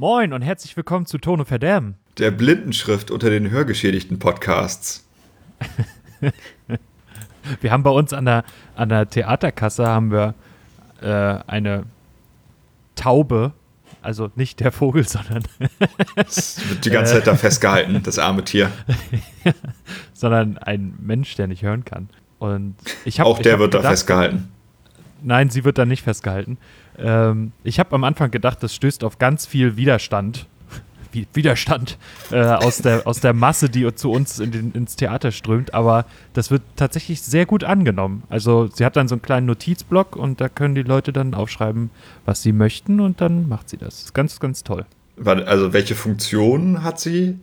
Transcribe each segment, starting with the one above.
Moin und herzlich willkommen zu Ton und Verderben. Der Blindenschrift unter den hörgeschädigten Podcasts. Wir haben bei uns an der Theaterkasse haben wir eine Taube, also nicht der Vogel, sondern Das wird die ganze Zeit da festgehalten, das arme Tier. sondern ein Mensch, der nicht hören kann. Und Auch der wird da festgehalten. Nein, sie wird da nicht festgehalten. Ich habe am Anfang gedacht, das stößt auf ganz viel Widerstand. Aus der Masse, die zu uns ins Theater strömt, aber das wird tatsächlich sehr gut angenommen. Also sie hat dann so einen kleinen Notizblock und da können die Leute dann aufschreiben, was sie möchten und dann macht sie das. Das ist ganz, ganz toll. Also welche Funktion hat sie?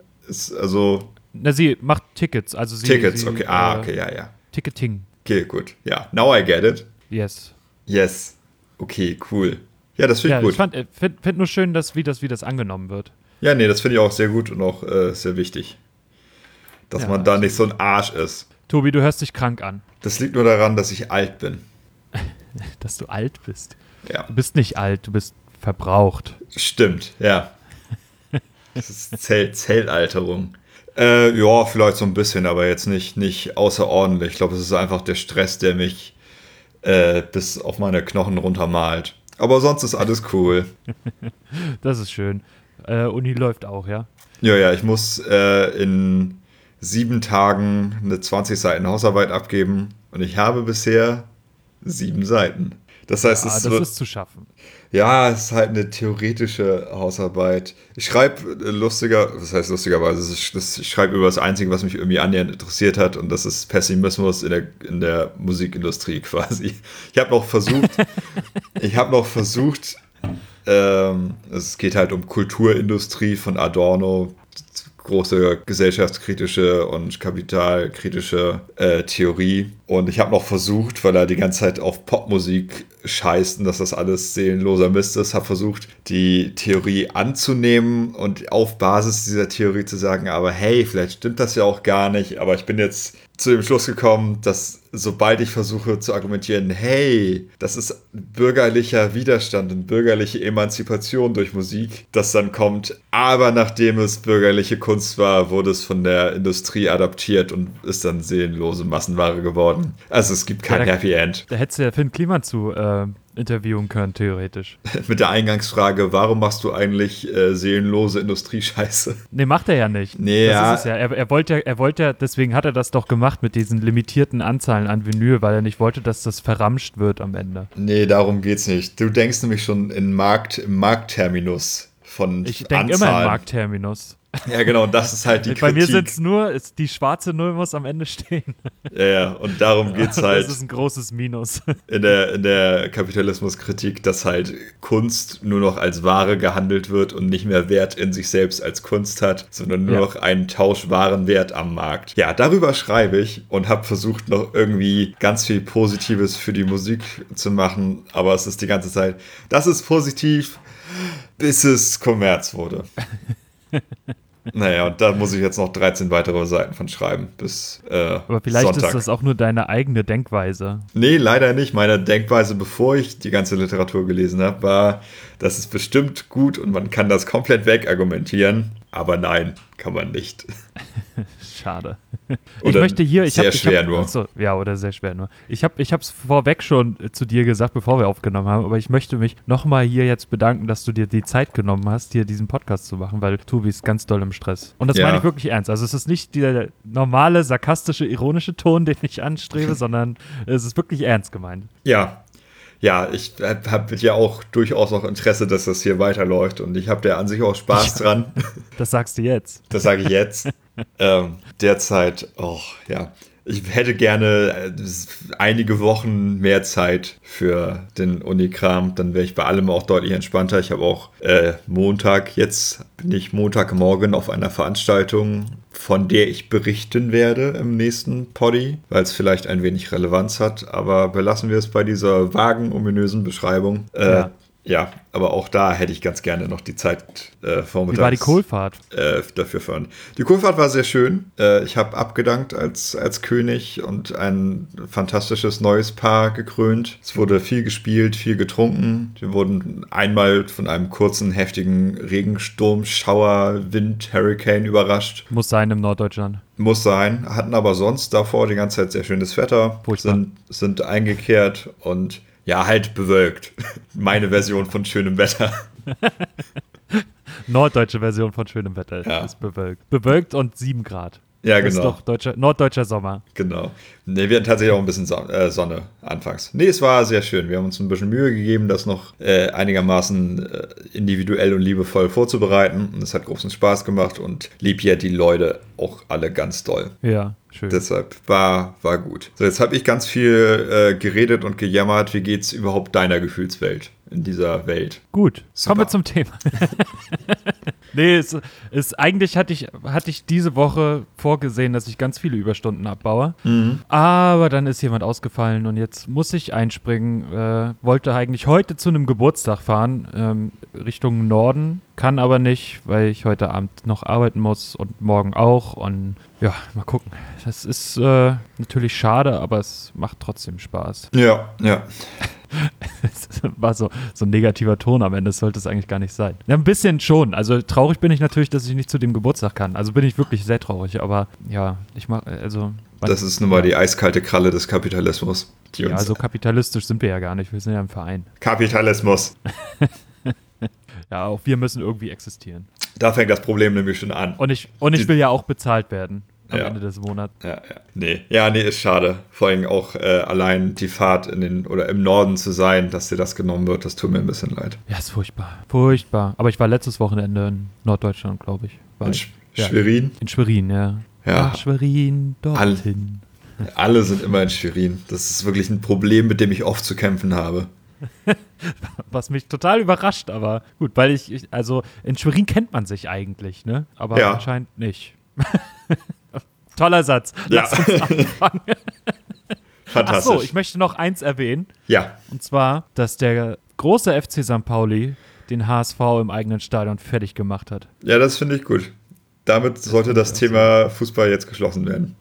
Sie macht Tickets. Tickets, okay. Okay, ja. Ticketing. Okay, gut. Ja, now I get it. Yes. Okay, cool. Ja, das finde ich gut. Ich finde nur schön, wie das angenommen wird. Ja, nee, das finde ich auch sehr gut und auch sehr wichtig. Dass man da nicht so ein Arsch ist. Tobi, du hörst dich krank an. Das liegt nur daran, dass ich alt bin. Dass du alt bist. Ja. Du bist nicht alt, du bist verbraucht. Stimmt, ja. Das ist Zellalterung. Ja, vielleicht so ein bisschen, aber jetzt nicht außerordentlich. Ich glaube, es ist einfach der Stress, der mich bis auf meine Knochen runtermalt. Aber sonst ist alles cool. Das ist schön. Uni läuft auch, ja? Ja, ich muss in 7 Tagen eine 20 Seiten Hausarbeit abgeben und ich habe bisher 7 Seiten. Das heißt, das ist zu schaffen. Ja, es ist halt eine theoretische Hausarbeit. Ich schreibe lustigerweise, ich schreibe über das Einzige, was mich irgendwie annähernd interessiert hat, und das ist Pessimismus in der Musikindustrie quasi. Ich habe noch versucht, es geht halt um Kulturindustrie von Adorno, große gesellschaftskritische und kapitalkritische Theorie. Und ich habe noch versucht, weil er die ganze Zeit auf Popmusik scheißt und dass das alles seelenloser Mist ist, habe versucht, die Theorie anzunehmen und auf Basis dieser Theorie zu sagen, aber hey, vielleicht stimmt das ja auch gar nicht. Aber ich bin jetzt zu dem Schluss gekommen, dass sobald ich versuche zu argumentieren, hey, das ist bürgerlicher Widerstand und bürgerliche Emanzipation durch Musik, das dann kommt, aber nachdem es bürgerliche Kunst war, wurde es von der Industrie adaptiert und ist dann seelenlose Massenware geworden. Also es gibt kein Happy End. Da hättest du ja Finn Kliman zu interviewen können, theoretisch. Mit der Eingangsfrage, warum machst du eigentlich seelenlose Industriescheiße? Nee, macht er ja nicht. Nee, das ist es ja. Er wollte, deswegen hat er das doch gemacht mit diesen limitierten Anzahlen an Vinyl, weil er nicht wollte, dass das verramscht wird am Ende. Nee, darum geht's nicht. Du denkst nämlich schon im Marktterminus von Ich denke immer im Marktterminus. Ja, genau, und das ist halt die Bei Kritik. mir sind es nur, die schwarze Null muss am Ende stehen. Ja, und darum geht's halt. Das ist ein großes Minus. In der Kapitalismuskritik, dass halt Kunst nur noch als Ware gehandelt wird und nicht mehr Wert in sich selbst als Kunst hat, sondern nur noch einen Tauschwarenwert am Markt. Ja, darüber schreibe ich und habe versucht, noch irgendwie ganz viel Positives für die Musik zu machen, aber es ist die ganze Zeit, das ist positiv, bis es Kommerz wurde. Naja, und da muss ich jetzt noch 13 weitere Seiten von schreiben bis Aber vielleicht Sonntag. ist das auch nur deine eigene Denkweise. Nee, leider nicht. Meine Denkweise, bevor ich die ganze Literatur gelesen habe, war, das ist bestimmt gut und man kann das komplett wegargumentieren. Aber nein, kann man nicht. Schade. Oder sehr schwer nur. Achso, ja, oder sehr schwer nur. Ich habe es vorweg schon zu dir gesagt, bevor wir aufgenommen haben, aber ich möchte mich nochmal hier jetzt bedanken, dass du dir die Zeit genommen hast, hier diesen Podcast zu machen, weil Tobi ist ganz doll im Stress. Und das meine ich wirklich ernst. Also es ist nicht der normale, sarkastische, ironische Ton, den ich anstrebe, sondern es ist wirklich ernst gemeint. Ja, ich habe ja auch durchaus noch Interesse, dass das hier weiterläuft und ich habe da an sich auch Spaß dran. Das sagst du jetzt. Das sage ich jetzt. Derzeit, ich hätte gerne einige Wochen mehr Zeit für den Unikram, dann wäre ich bei allem auch deutlich entspannter. Ich habe auch jetzt bin ich Montagmorgen auf einer Veranstaltung, von der ich berichten werde im nächsten Poddy, weil es vielleicht ein wenig Relevanz hat, aber belassen wir es bei dieser vagen, ominösen Beschreibung. Ja, aber auch da hätte ich ganz gerne noch die Zeit vormittags. Wie war die Kohlfahrt? Dafür fahren. Die Kohlfahrt war sehr schön. Ich habe abgedankt als König und ein fantastisches neues Paar gekrönt. Es wurde viel gespielt, viel getrunken. Wir wurden einmal von einem kurzen, heftigen Regensturm, Schauer, Wind, Hurricane überrascht. Muss sein im Norddeutschland. Muss sein. Hatten aber sonst davor die ganze Zeit sehr schönes Wetter. Sind eingekehrt und ja, halt bewölkt. Meine Version von schönem Wetter. Norddeutsche Version von schönem Wetter ist bewölkt. Bewölkt und 7 Grad. Ja, das genau. ist doch norddeutscher Sommer. Genau. Nee, wir hatten tatsächlich auch ein bisschen Sonne anfangs. Nee, es war sehr schön. Wir haben uns ein bisschen Mühe gegeben, das noch einigermaßen individuell und liebevoll vorzubereiten. Und es hat großen Spaß gemacht und lieb ja die Leute auch alle ganz doll. Ja, schön. Deshalb war gut. So, jetzt habe ich ganz viel geredet und gejammert. Wie geht's überhaupt deiner Gefühlswelt in dieser Welt? Gut, Super. kommen wir zum Thema. Nee, eigentlich hatte ich diese Woche vorgesehen, dass ich ganz viele Überstunden abbaue. Mhm. Aber dann ist jemand ausgefallen und jetzt muss ich einspringen. Wollte eigentlich heute zu einem Geburtstag fahren, Richtung Norden. Kann aber nicht, weil ich heute Abend noch arbeiten muss und morgen auch. Und ja, mal gucken. Das ist natürlich schade, aber es macht trotzdem Spaß. Ja. Es war so ein negativer Ton am Ende, das sollte es eigentlich gar nicht sein. Ja, ein bisschen schon. Also traurig bin ich natürlich, dass ich nicht zu dem Geburtstag kann. Also bin ich wirklich sehr traurig, aber ja, das ist nun mal die eiskalte Kralle des Kapitalismus. Ja, so kapitalistisch sind wir ja gar nicht. Wir sind ja im Verein. Kapitalismus. Ja, auch wir müssen irgendwie existieren. Da fängt das Problem nämlich schon an. Und ich will ja auch bezahlt werden. Am Ende des Monats. Nee, ist schade. Vor allem auch allein die Fahrt im Norden zu sein, dass dir das genommen wird, das tut mir ein bisschen leid. Ja, ist furchtbar. Furchtbar. Aber ich war letztes Wochenende in Norddeutschland, glaube ich. Schwerin? In Schwerin, ja. Ja. Schwerin, dorthin. Alle sind immer in Schwerin. Das ist wirklich ein Problem, mit dem ich oft zu kämpfen habe. Was mich total überrascht, aber gut, weil also in Schwerin kennt man sich eigentlich, ne? Aber anscheinend nicht. Toller Satz. Ja. Lass uns anfangen. Fantastisch. Achso, ich möchte noch eins erwähnen. Ja. Und zwar, dass der große FC St. Pauli den HSV im eigenen Stadion fertig gemacht hat. Ja, das finde ich gut. Damit sollte das Thema Fußball jetzt geschlossen werden.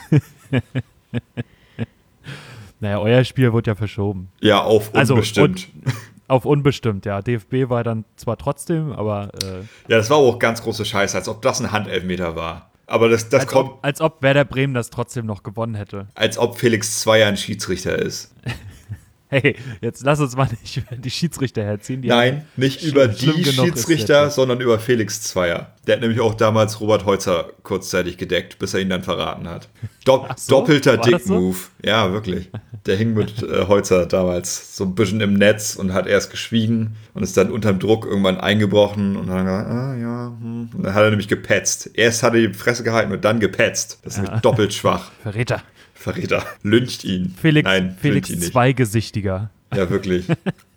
Naja, euer Spiel wurde ja verschoben. Ja, auf unbestimmt. Auf unbestimmt, ja. DFB war dann zwar trotzdem, aber... Ja, das war auch ganz große Scheiße, als ob das ein Handelfmeter war. Aber das kommt... Als ob Werder Bremen das trotzdem noch gewonnen hätte. Als ob Felix Zweier ein Schiedsrichter ist. Hey, jetzt lass uns mal nicht über die Schiedsrichter herziehen. Nein, nicht über die Schiedsrichter, sondern über Felix Zweier. Der hat nämlich auch damals Robert Heutzer kurzzeitig gedeckt, bis er ihn dann verraten hat. Doppelter Dick-Move. So? Ja, wirklich. Der hing mit Heutzer damals so ein bisschen im Netz und hat erst geschwiegen und ist dann unterm Druck irgendwann eingebrochen und dann gesagt, Und dann hat er nämlich gepetzt. Erst hat er die Fresse gehalten und dann gepetzt. Das ist nämlich doppelt schwach. Verräter. Lyncht ihn. Felix ihn nicht. Zweigesichtiger. Ja, wirklich.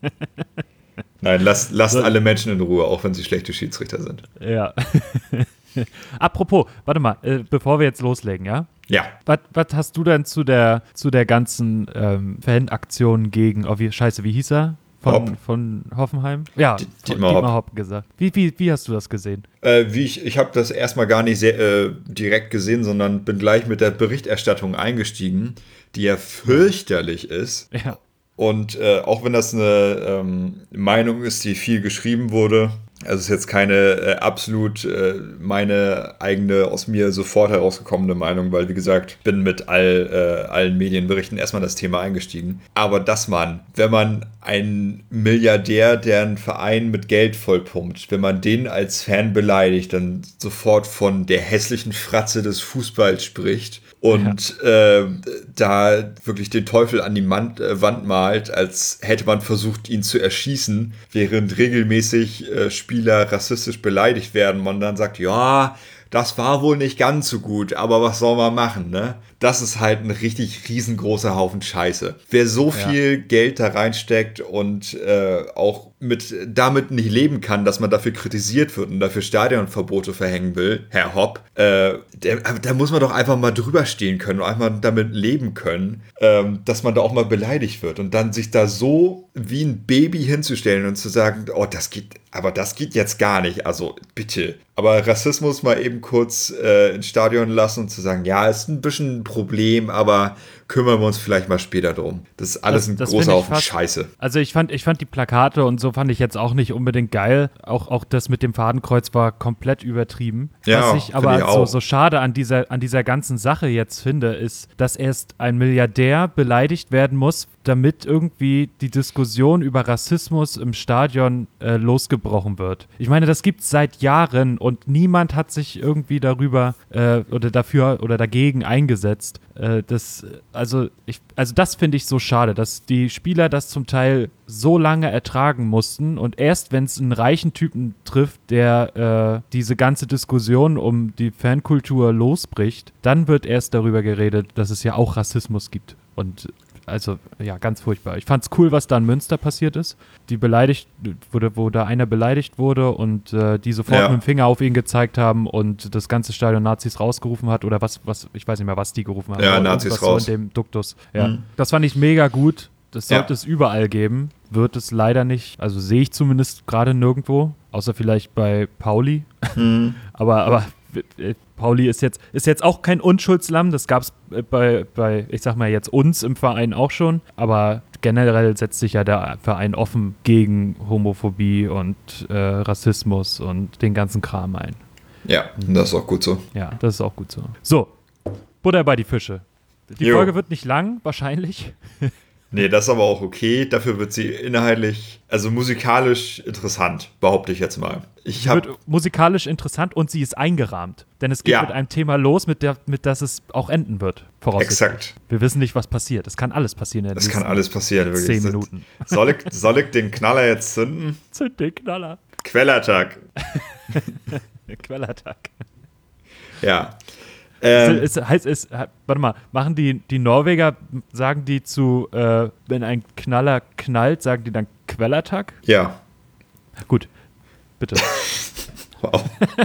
Nein, lasst alle Menschen in Ruhe, auch wenn sie schlechte Schiedsrichter sind. Ja. Apropos, warte mal, bevor wir jetzt loslegen, ja? Ja. Was hast du denn zu der ganzen Fanaktion gegen, wie hieß er? Von Hoffenheim? Ja, Dietmar Hopp gesagt. Wie hast du das gesehen? Ich habe das erstmal gar nicht sehr direkt gesehen, sondern bin gleich mit der Berichterstattung eingestiegen, die ja fürchterlich ist. Ja. Und auch wenn das eine Meinung ist, die viel geschrieben wurde, also es ist jetzt keine absolut meine eigene, aus mir sofort herausgekommene Meinung, weil wie gesagt, bin mit allen Medienberichten erstmal das Thema eingestiegen. Aber wenn man einen Milliardär, der einen Verein mit Geld vollpumpt, wenn man den als Fan beleidigt, dann sofort von der hässlichen Fratze des Fußballs spricht und da wirklich den Teufel an die Wand malt, als hätte man versucht, ihn zu erschießen, während regelmäßig Spieler rassistisch beleidigt werden, man dann sagt, ja, das war wohl nicht ganz so gut, aber was soll man machen, ne? Das ist halt ein richtig riesengroßer Haufen Scheiße. Wer so viel Geld da reinsteckt und auch damit nicht leben kann, dass man dafür kritisiert wird und dafür Stadionverbote verhängen will, Herr Hopp, da muss man doch einfach mal drüber stehen können und einfach damit leben können, dass man da auch mal beleidigt wird und dann sich da so wie ein Baby hinzustellen und zu sagen, oh, das geht jetzt gar nicht, also bitte. Aber Rassismus mal eben kurz ins Stadion lassen und zu sagen, ja, ist ein bisschen ein Problem, aber kümmern wir uns vielleicht mal später drum. Das ist alles ein großer Haufen Scheiße. Also ich fand die Plakate und so fand ich jetzt auch nicht unbedingt geil. Auch das mit dem Fadenkreuz war komplett übertrieben. Ja, was ich aber so schade an dieser ganzen Sache jetzt finde, ist, dass erst ein Milliardär beleidigt werden muss, damit irgendwie die Diskussion über Rassismus im Stadion losgebrochen wird. Ich meine, das gibt's seit Jahren und niemand hat sich irgendwie darüber oder dafür oder dagegen eingesetzt. Das finde ich so schade, dass die Spieler das zum Teil so lange ertragen mussten und erst wenn es einen reichen Typen trifft, der diese ganze Diskussion um die Fankultur losbricht, dann wird erst darüber geredet, dass es ja auch Rassismus gibt. Und also, ja, ganz furchtbar. Ich fand's cool, was da in Münster passiert ist. Wo da einer beleidigt wurde und die sofort mit dem Finger auf ihn gezeigt haben und das ganze Stadion Nazis rausgerufen hat oder was, ich weiß nicht mehr, was die gerufen haben. Ja, Nazis raus. So in dem Duktus. Ja. Das fand ich mega gut. Das sollte es überall geben. Wird es leider nicht. Also sehe ich zumindest gerade nirgendwo. Außer vielleicht bei Pauli. Aber Pauli ist jetzt auch kein Unschuldslamm. Das gab es bei, ich sag mal jetzt uns im Verein auch schon. Aber generell setzt sich ja der Verein offen gegen Homophobie und Rassismus und den ganzen Kram ein. Ja, das ist auch gut so. Ja, das ist auch gut so. So, Butter bei die Fische. Die Folge wird nicht lang, wahrscheinlich. Nee, das ist aber auch okay. Dafür wird sie inhaltlich, also musikalisch interessant, behaupte ich jetzt mal. Sie wird musikalisch interessant und sie ist eingerahmt. Denn es geht mit einem Thema los, mit das es auch enden wird. Exakt. Wir wissen nicht, was passiert. Es kann alles passieren. Es kann alles passieren, wirklich. 10 Minuten. Soll ich den Knaller jetzt zünden? Zünd den Knaller. Quellattack. Quellattack. Ja. Warte mal, machen die Norweger, sagen die wenn ein Knaller knallt, sagen die dann Quellattack? Ja. Gut, bitte. Wow.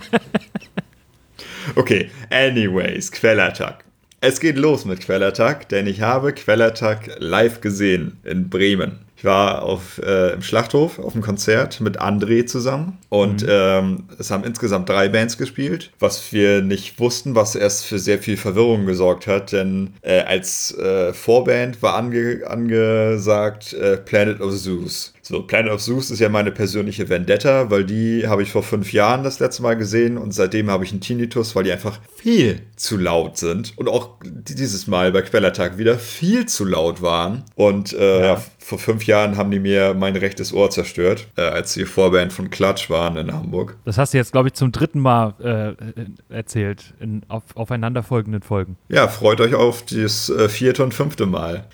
Okay, anyways, Quellattack. Es geht los mit Quellattack, denn ich habe Quellattack live gesehen in Bremen. Ich war im Schlachthof auf einem Konzert mit André zusammen und es haben insgesamt 3 Bands gespielt, was wir nicht wussten, was erst für sehr viel Verwirrung gesorgt hat, denn als Vorband war angesagt Planet of Zeus. So, Planet of Zeus ist ja meine persönliche Vendetta, weil die habe ich vor 5 Jahren das letzte Mal gesehen und seitdem habe ich einen Tinnitus, weil die einfach viel zu laut sind und auch dieses Mal bei Quellattack wieder viel zu laut waren und vor 5 Jahren haben die mir mein rechtes Ohr zerstört, als die Vorband von Clutch waren in Hamburg. Das hast du jetzt, glaube ich, zum 3. Mal erzählt in aufeinanderfolgenden Folgen. Ja, freut euch auf das 4. und 5. Mal.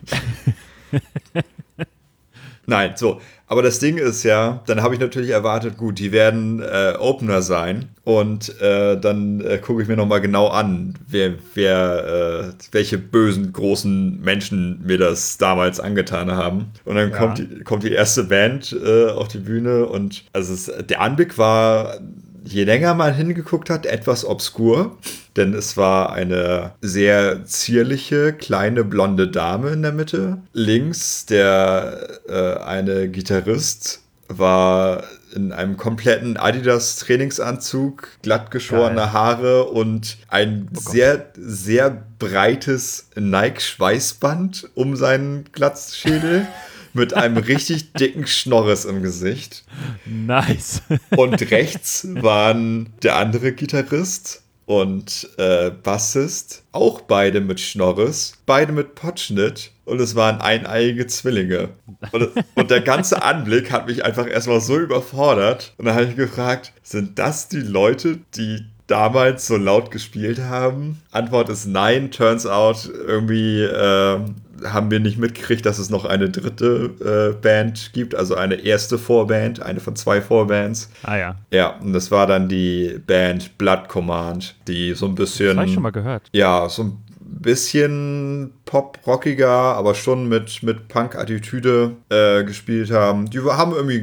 Nein, so. Aber das Ding ist ja, dann habe ich natürlich erwartet, gut, die werden Opener sein und dann gucke ich mir nochmal genau an, welche bösen, großen Menschen mir das damals angetan haben. Und dann kommt die erste Band auf die Bühne und also der Anblick war, je länger man hingeguckt hat, etwas obskur, denn es war eine sehr zierliche, kleine, blonde Dame in der Mitte. Links eine Gitarrist war in einem kompletten Adidas-Trainingsanzug, glatt geschorene Haare und ein sehr, sehr breites Nike-Schweißband um seinen Glatzschädel. Mit einem richtig dicken Schnorres im Gesicht. Nice. Und rechts waren der andere Gitarrist und Bassist, auch beide mit Schnorres, beide mit Potschnitt und es waren eineiige Zwillinge. Und der ganze Anblick hat mich einfach erstmal so überfordert. Und dann habe ich gefragt, sind das die Leute, die damals so laut gespielt haben? Antwort ist nein, turns out, irgendwie haben wir nicht mitgekriegt, dass es noch eine dritte Band gibt, also eine erste Vorband, eine von 2 Vorbands. Ah ja. Ja, und das war dann die Band Blood Command, die so ein bisschen... Das habe ich schon mal gehört. Ja, so ein bisschen pop-rockiger, aber schon mit Punk-Attitüde gespielt haben. Die haben irgendwie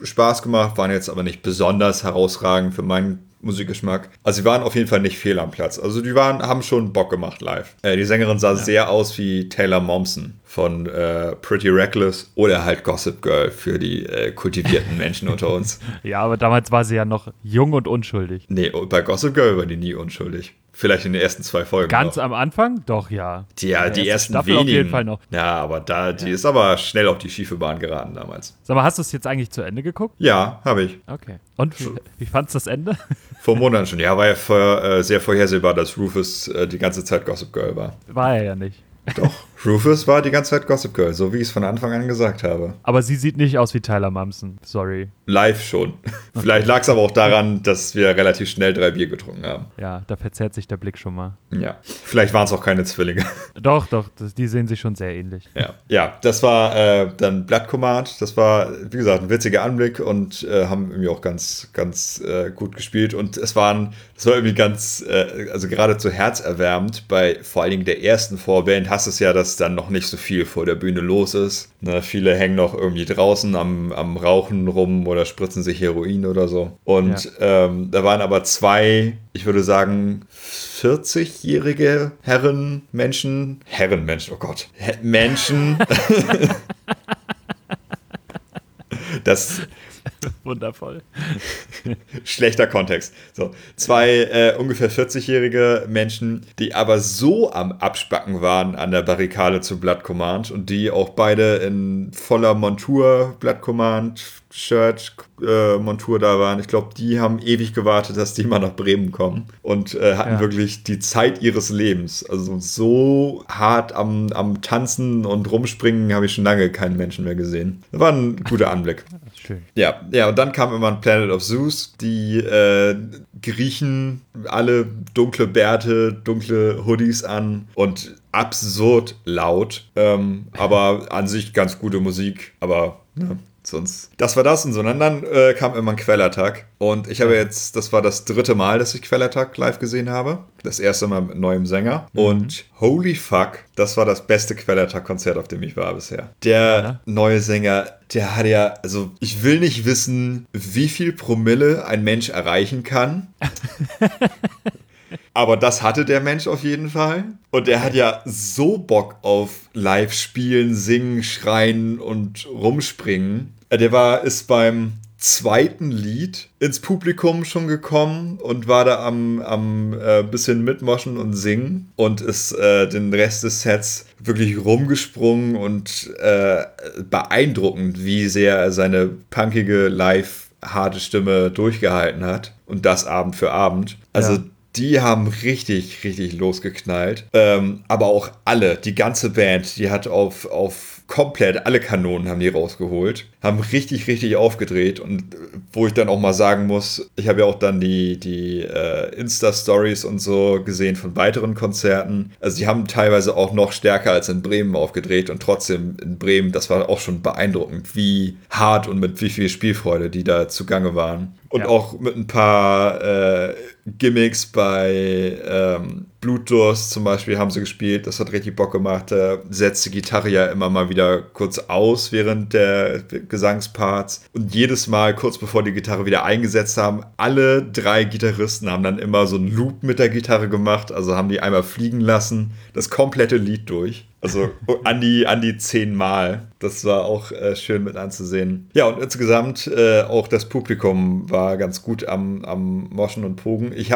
Spaß gemacht, waren jetzt aber nicht besonders herausragend für meinen Musikgeschmack. Also sie waren auf jeden Fall nicht fehl am Platz. Also haben schon Bock gemacht live. Die Sängerin sah sehr aus wie Taylor Momsen von Pretty Reckless oder halt Gossip Girl für die kultivierten Menschen unter uns. Ja, aber damals war sie ja noch jung und unschuldig. Nee, bei Gossip Girl war die nie unschuldig. Vielleicht in den ersten 2 Folgen. Ganz noch. am Anfang? Doch, ja. Die ersten Staffel wenigen. Auf jeden Fall noch. Ja, aber die ist aber schnell auf die schiefe Bahn geraten damals. Sag mal, hast du es jetzt eigentlich zu Ende geguckt? Ja, habe ich. Okay. Und wie fandst du das Ende? Vor Monaten schon. Ja, war ja sehr vorhersehbar, dass Rufus die ganze Zeit Gossip Girl war. War er ja nicht. Doch, Rufus war die ganze Zeit Gossip Girl, so wie ich es von Anfang an gesagt habe. Aber sie sieht nicht aus wie Tyler Momsen, sorry. Live schon. Okay. Vielleicht lag es aber auch daran, dass wir relativ schnell 3 Bier getrunken haben. Ja, da verzerrt sich der Blick schon mal. Ja, vielleicht waren es auch keine Zwillinge. Doch, die sehen sich schon sehr ähnlich. Ja, das war dann Blood Command. Das war, wie gesagt, ein witziger Anblick und haben irgendwie auch ganz, ganz gut gespielt. Und das war irgendwie ganz, also geradezu herzerwärmend bei vor allen Dingen der ersten Vorband. Hast es ja, dass dann noch nicht so viel vor der Bühne los ist. Ne, viele hängen noch irgendwie draußen am Rauchen rum oder spritzen sich Heroin oder so. Und da waren aber 2, ich würde sagen, 40-jährige Menschen, oh Gott, Menschen. Das wundervoll. Schlechter Kontext. So, 2 ungefähr 40-jährige Menschen, die aber so am Abspacken waren an der Barrikade zu Blood Command und die auch beide in voller Montur, Blood Command, Shirt, Montur da waren. Ich glaube, die haben ewig gewartet, dass die mal nach Bremen kommen und hatten wirklich die Zeit ihres Lebens. Also so hart am Tanzen und Rumspringen habe ich schon lange keinen Menschen mehr gesehen. Das war ein guter Anblick. Schön. Ja, und dann kam immer ein Planet of Zeus. Die Griechen alle dunkle Bärte, dunkle Hoodies an und absurd laut. Aber an sich ganz gute Musik. Aber sonst. Das war das und so. Und dann kam immer ein Quellattack. Und ich habe jetzt, das war das 3. Mal, dass ich Quellattack live gesehen habe. Das erste Mal mit neuem Sänger. Und holy fuck, das war das beste Quellattack-Konzert, auf dem ich war bisher. Der neue Sänger, der hat ja, also ich will nicht wissen, wie viel Promille ein Mensch erreichen kann. Aber das hatte der Mensch auf jeden Fall. Und er hat ja so Bock auf Live-Spielen, Singen, Schreien und Rumspringen. Ist beim 2. Lied ins Publikum schon gekommen und war da am bisschen mitmoschen und singen und ist den Rest des Sets wirklich rumgesprungen und beeindruckend, wie sehr er seine punkige, live harte Stimme durchgehalten hat. Und das Abend für Abend. Also die haben richtig, richtig losgeknallt. Aber auch die ganze Band, die hat auf komplett alle Kanonen haben die rausgeholt, haben richtig, richtig aufgedreht und wo ich dann auch mal sagen muss, ich habe ja auch dann die Insta-Stories und so gesehen von weiteren Konzerten. Also die haben teilweise auch noch stärker als in Bremen aufgedreht und trotzdem in Bremen, das war auch schon beeindruckend, wie hart und mit wie viel Spielfreude die da zugange waren. Und auch mit ein paar Gimmicks bei Blutdurst zum Beispiel haben sie gespielt. Das hat richtig Bock gemacht. Da setzt die Gitarre ja immer mal wieder kurz aus während der Gesangsparts. Und jedes Mal, kurz bevor die Gitarre wieder eingesetzt haben, alle 3 Gitarristen haben dann immer so einen Loop mit der Gitarre gemacht. Also haben die einmal fliegen lassen. Das komplette Lied durch. Also an die 10 Mal. Das war auch schön mit anzusehen. Ja, und insgesamt auch das Publikum war ganz gut am Moschen und Pogen. Ich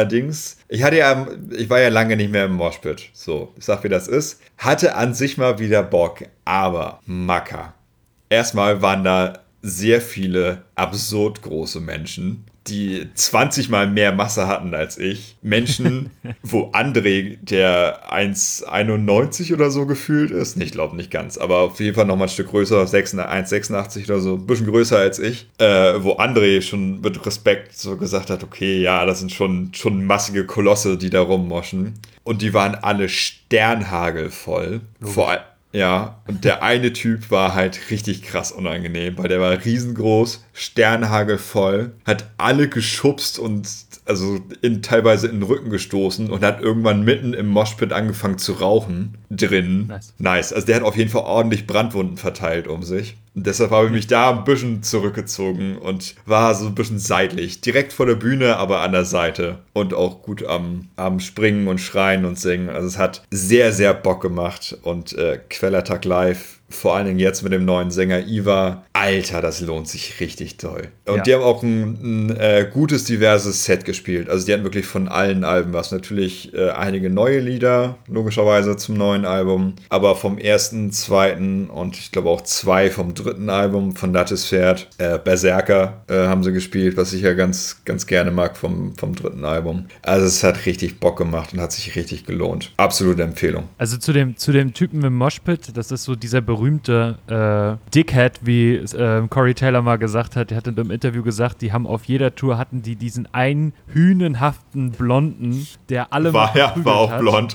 war ja lange nicht mehr im Moshpit. So, ich sag, wie das ist. Hatte an sich mal wieder Bock, aber Macker. Erstmal waren da sehr viele absurd große Menschen, die 20 Mal mehr Masse hatten als ich. Menschen, wo André, der 1,91 oder so gefühlt ist, ich glaube nicht ganz, aber auf jeden Fall noch mal ein Stück größer, 1,86 oder so, ein bisschen größer als ich, wo André schon mit Respekt so gesagt hat, okay, ja, das sind schon massige Kolosse, die da rummoschen. Und die waren alle sternhagelvoll. Vor allem. Ja, und der eine Typ war halt richtig krass unangenehm, weil der war riesengroß, sternhagelvoll, hat alle geschubst und also teilweise in den Rücken gestoßen und hat irgendwann mitten im Moshpit angefangen zu rauchen drin. Nice. Also der hat auf jeden Fall ordentlich Brandwunden verteilt um sich. Und deshalb habe ich mich da ein bisschen zurückgezogen und war so ein bisschen seitlich. Direkt vor der Bühne, aber an der Seite. Und auch gut am Springen und Schreien und Singen. Also es hat sehr, sehr Bock gemacht. Und Quellertag Live, vor allen Dingen jetzt mit dem neuen Sänger Ivar, Alter, das lohnt sich richtig toll. Und die haben auch ein gutes, diverses Set gespielt. Also die hatten wirklich von allen Alben was. Natürlich einige neue Lieder, logischerweise zum neuen Album. Aber vom ersten, zweiten und ich glaube auch 2 vom dritten Album von Lattes Pferd, Berserker haben sie gespielt, was ich ja ganz, ganz gerne mag vom dritten Album. Also es hat richtig Bock gemacht und hat sich richtig gelohnt. Absolute Empfehlung. Also zu dem Typen im Moshpit, das ist so dieser berühmte Dickhead, wie Corey Taylor mal gesagt hat. Der hat in einem Interview gesagt, die haben auf jeder Tour hatten die diesen einen hünenhaften Blonden, der alle war auch blond.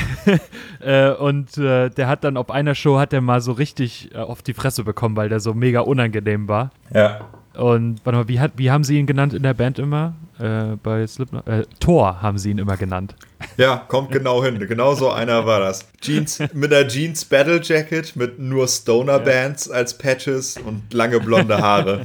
Und der hat dann auf einer Show hat der mal so richtig auf die Fresse bekommen, weil der so mega unangenehm war. Ja. Und warte mal, wie haben sie ihn genannt in der Band immer? Bei Slipknot? Thor haben sie ihn immer genannt. Ja, kommt genau hin. Genau so einer war das. Mit einer Jeans Battle Jacket, mit nur Stoner Bands als Patches und lange blonde Haare.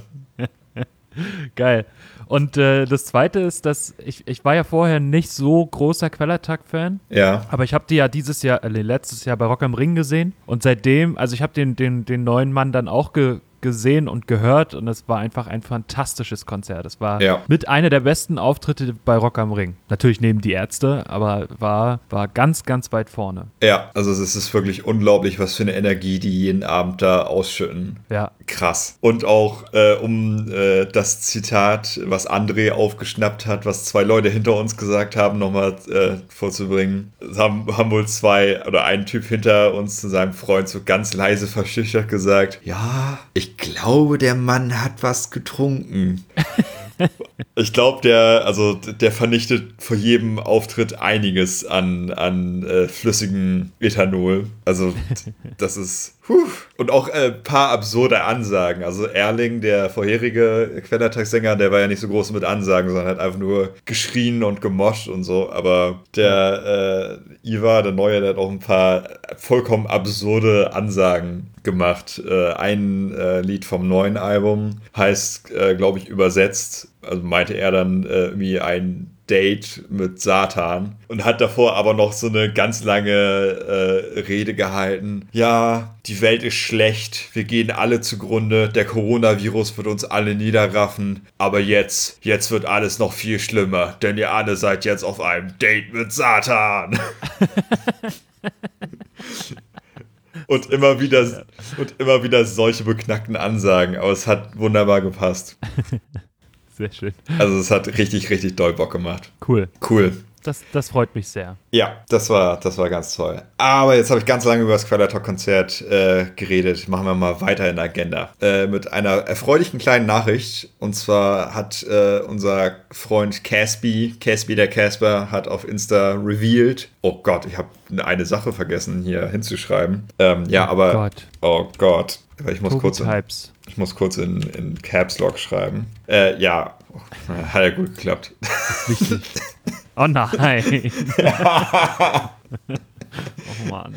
Geil. Und das Zweite ist, dass ich war ja vorher nicht so großer Quellertag-Fan. Ja. Aber ich habe die ja letztes Jahr bei Rock am Ring gesehen. Und seitdem, also ich habe den neuen Mann dann auch gesehen und gehört und es war einfach ein fantastisches Konzert. Es war mit einer der besten Auftritte bei Rock am Ring. Natürlich neben die Ärzte, aber war ganz, ganz weit vorne. Ja, also es ist wirklich unglaublich, was für eine Energie die jeden Abend da ausschütten. Ja. Krass. Und auch um das Zitat, was André aufgeschnappt hat, was 2 Leute hinter uns gesagt haben, nochmal vorzubringen. Es haben wohl 2 oder ein Typ hinter uns zu seinem Freund so ganz leise verschüchtert gesagt, ja, ich glaube, der Mann hat was getrunken. Ich glaube, der vernichtet vor jedem Auftritt einiges an flüssigem Ethanol. Also das ist... Und auch ein paar absurde Ansagen. Also Erling, der vorherige Quellertag-Sänger, der war ja nicht so groß mit Ansagen, sondern hat einfach nur geschrien und gemoscht und so. Aber der Ivar, der Neue, der hat auch ein paar vollkommen absurde Ansagen gemacht. Ein Lied vom neuen Album heißt, glaube ich, übersetzt, also meinte er dann wie ein Date mit Satan und hat davor aber noch so eine ganz lange Rede gehalten. Ja, die Welt ist schlecht, wir gehen alle zugrunde, der Coronavirus wird uns alle niederraffen, aber jetzt wird alles noch viel schlimmer, denn ihr alle seid jetzt auf einem Date mit Satan. Und immer wieder solche beknackten Ansagen, aber es hat wunderbar gepasst. Sehr schön. Also es hat richtig, richtig doll Bock gemacht. Cool. Cool. Das freut mich sehr. Ja, das war ganz toll. Aber jetzt habe ich ganz lange über das Quellertag-Konzert geredet. Machen wir mal weiter in der Agenda. Mit einer erfreulichen kleinen Nachricht. Und zwar hat unser Freund Casby der Casper, hat auf Insta revealed. Oh Gott, ich habe eine Sache vergessen hier hinzuschreiben. Oh Gott. Ich muss kurz in Caps Lock schreiben. Hat ja gut geklappt. Das ist wichtig. Oh nein. Oh Mann.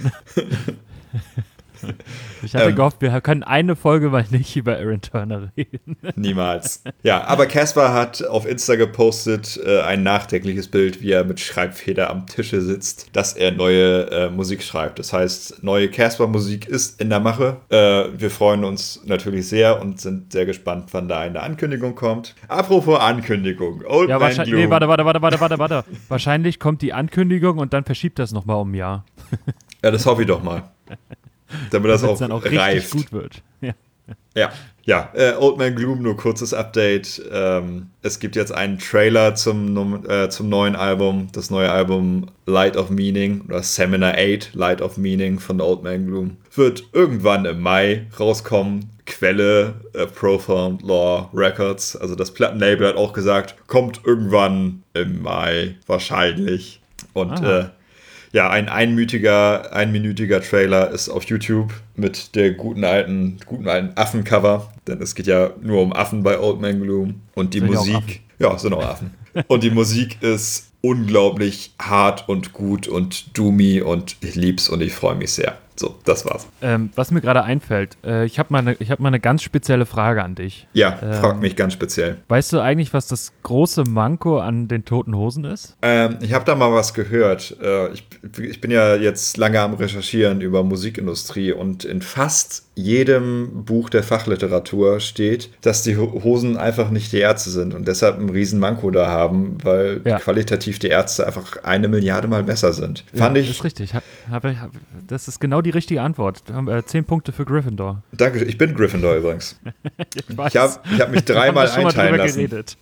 Ich hatte gehofft, wir können eine Folge mal nicht über Aaron Turner reden. Niemals. Ja, aber Casper hat auf Insta gepostet ein nachdenkliches Bild, wie er mit Schreibfeder am Tische sitzt, dass er neue Musik schreibt. Das heißt, neue Casper-Musik ist in der Mache. Wir freuen uns natürlich sehr und sind sehr gespannt, wann da eine Ankündigung kommt. Apropos Ankündigung. Old Man Gloom. Nee, warte. Wahrscheinlich kommt die Ankündigung und dann verschiebt das nochmal um ein Jahr. Ja, das hoffe ich doch mal. Damit das auch dann auch reift. Richtig gut wird. Ja. Old Man Gloom, nur kurzes Update. Es gibt jetzt einen Trailer zum neuen Album. Das neue Album Light of Meaning oder Seminar 8 Light of Meaning von Old Man Gloom wird irgendwann im Mai rauskommen. Quelle Profound Law Records. Also das Plattenlabel hat auch gesagt, kommt irgendwann im Mai wahrscheinlich. Und ein einminütiger Trailer ist auf YouTube mit der guten alten Affencover. Denn es geht ja nur um Affen bei Old Man Gloom. Und die Musik, sind auch Affen. Und die Musik ist unglaublich hart und gut und doomy und ich lieb's und ich freue mich sehr. So, das war's. Was mir gerade einfällt, ich hab mal eine ganz spezielle Frage an dich. Ja, frag mich ganz speziell. Weißt du eigentlich, was das große Manko an den Toten Hosen ist? Ich habe da mal was gehört. Ich bin ja jetzt lange am Recherchieren über Musikindustrie und in fast jedem Buch der Fachliteratur steht, dass die Hosen einfach nicht die Ärzte sind und deshalb einen riesen Manko da haben, weil qualitativ die Ärzte einfach 1 Milliarde Mal besser sind. Fand ich. Das ist richtig. Das ist genau die richtige Antwort. 10 Punkte für Gryffindor. Danke, ich bin Gryffindor übrigens. Ich weiß. Ich hab mich dreimal einteilen lassen. Geredet.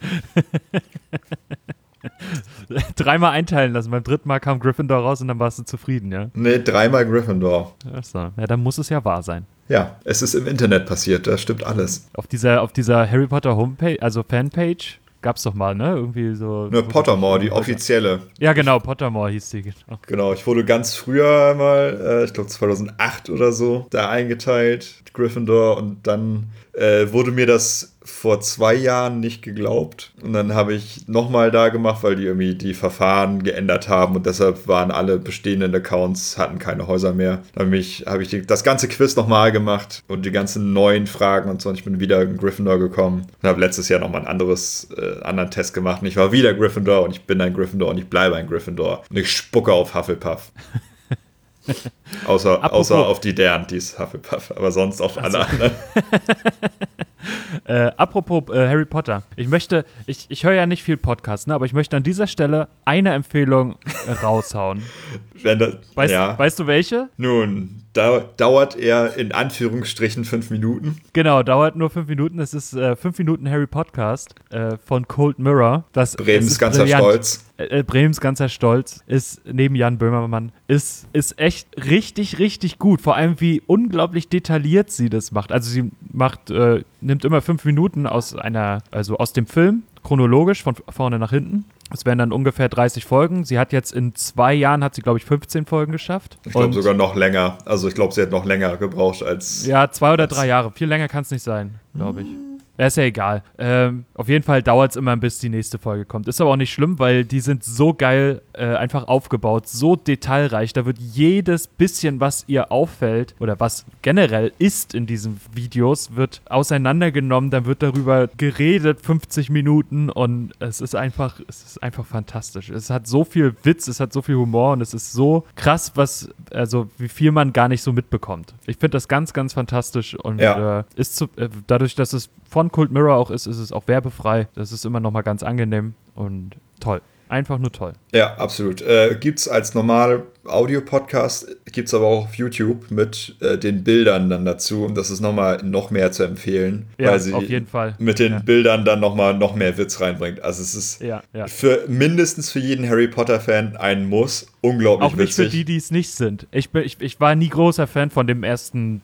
Dreimal einteilen lassen. Beim 3. Mal kam Gryffindor raus und dann warst du zufrieden, ja? Nee, 3-mal Gryffindor. Achso. Ja, dann muss es ja wahr sein. Ja, es ist im Internet passiert, das stimmt alles. Auf dieser Harry Potter Homepage, also Fanpage, gab's doch mal, ne? Irgendwie so. Nur Pottermore, die offizielle. Ja, genau, Pottermore hieß die. Genau, ich wurde ganz früher mal, ich glaube 2008 oder so, da eingeteilt, Gryffindor, und dann wurde mir das vor 2 Jahren nicht geglaubt. Und dann habe ich nochmal da gemacht, weil die irgendwie die Verfahren geändert haben und deshalb waren alle bestehenden Accounts, hatten keine Häuser mehr. Dann habe ich das ganze Quiz nochmal gemacht und die ganzen neuen Fragen und so. Und ich bin wieder in Gryffindor gekommen und habe letztes Jahr nochmal einen anderen Test gemacht. Und ich war wieder Gryffindor und ich bin ein Gryffindor und ich bleibe ein Gryffindor. Und ich spucke auf Hufflepuff. Außer auf die deren, die ist Hufflepuff, aber sonst auf alle anderen. Apropos Harry Potter. Ich höre ja nicht viel Podcast, ne, aber ich möchte an dieser Stelle eine Empfehlung raushauen. Weißt du welche? Nun, dauert er in Anführungsstrichen 5 Minuten. Genau, dauert nur 5 Minuten. Es ist 5 Minuten Harry Podcast von Cold Mirror. Bremens ganzer Stolz. Bremens ganzer Stolz ist neben Jan Böhmermann. Ist echt richtig, richtig gut. Vor allem, wie unglaublich detailliert sie das macht. Also sie nimmt immer 5 Minuten aus dem Film, chronologisch von vorne nach hinten. Es wären dann ungefähr 30 Folgen. Sie hat jetzt in 2 Jahren, glaube ich, 15 Folgen geschafft. Ich glaube sogar noch länger. Also ich glaube, sie hat noch länger gebraucht als... Ja, 2 oder 3 Jahre. Viel länger kann es nicht sein, glaube ich. Ja, ist ja egal. Auf jeden Fall dauert es immer, bis die nächste Folge kommt. Ist aber auch nicht schlimm, weil die sind so geil einfach aufgebaut, so detailreich. Da wird jedes bisschen, was ihr auffällt oder was generell ist in diesen Videos, wird auseinandergenommen. Dann wird darüber geredet, 50 Minuten, und es ist einfach fantastisch. Es hat so viel Witz, es hat so viel Humor und es ist so krass, wie viel man gar nicht so mitbekommt. Ich finde das ganz, ganz fantastisch und dadurch, dass es von Cold Mirror auch ist es auch werbefrei. Das ist immer noch mal ganz angenehm und toll. Einfach nur toll. Ja, absolut. Gibt's als normale Audio-Podcast, gibt's aber auch auf YouTube mit den Bildern dann dazu. Und das ist noch mehr zu empfehlen, ja, weil sie auf jeden Fall mit den Bildern dann noch mehr Witz reinbringt. Also es ist mindestens für jeden Harry Potter-Fan ein Muss. Unglaublich auch witzig. Auch nicht für die es nicht sind. Ich war nie großer Fan von dem ersten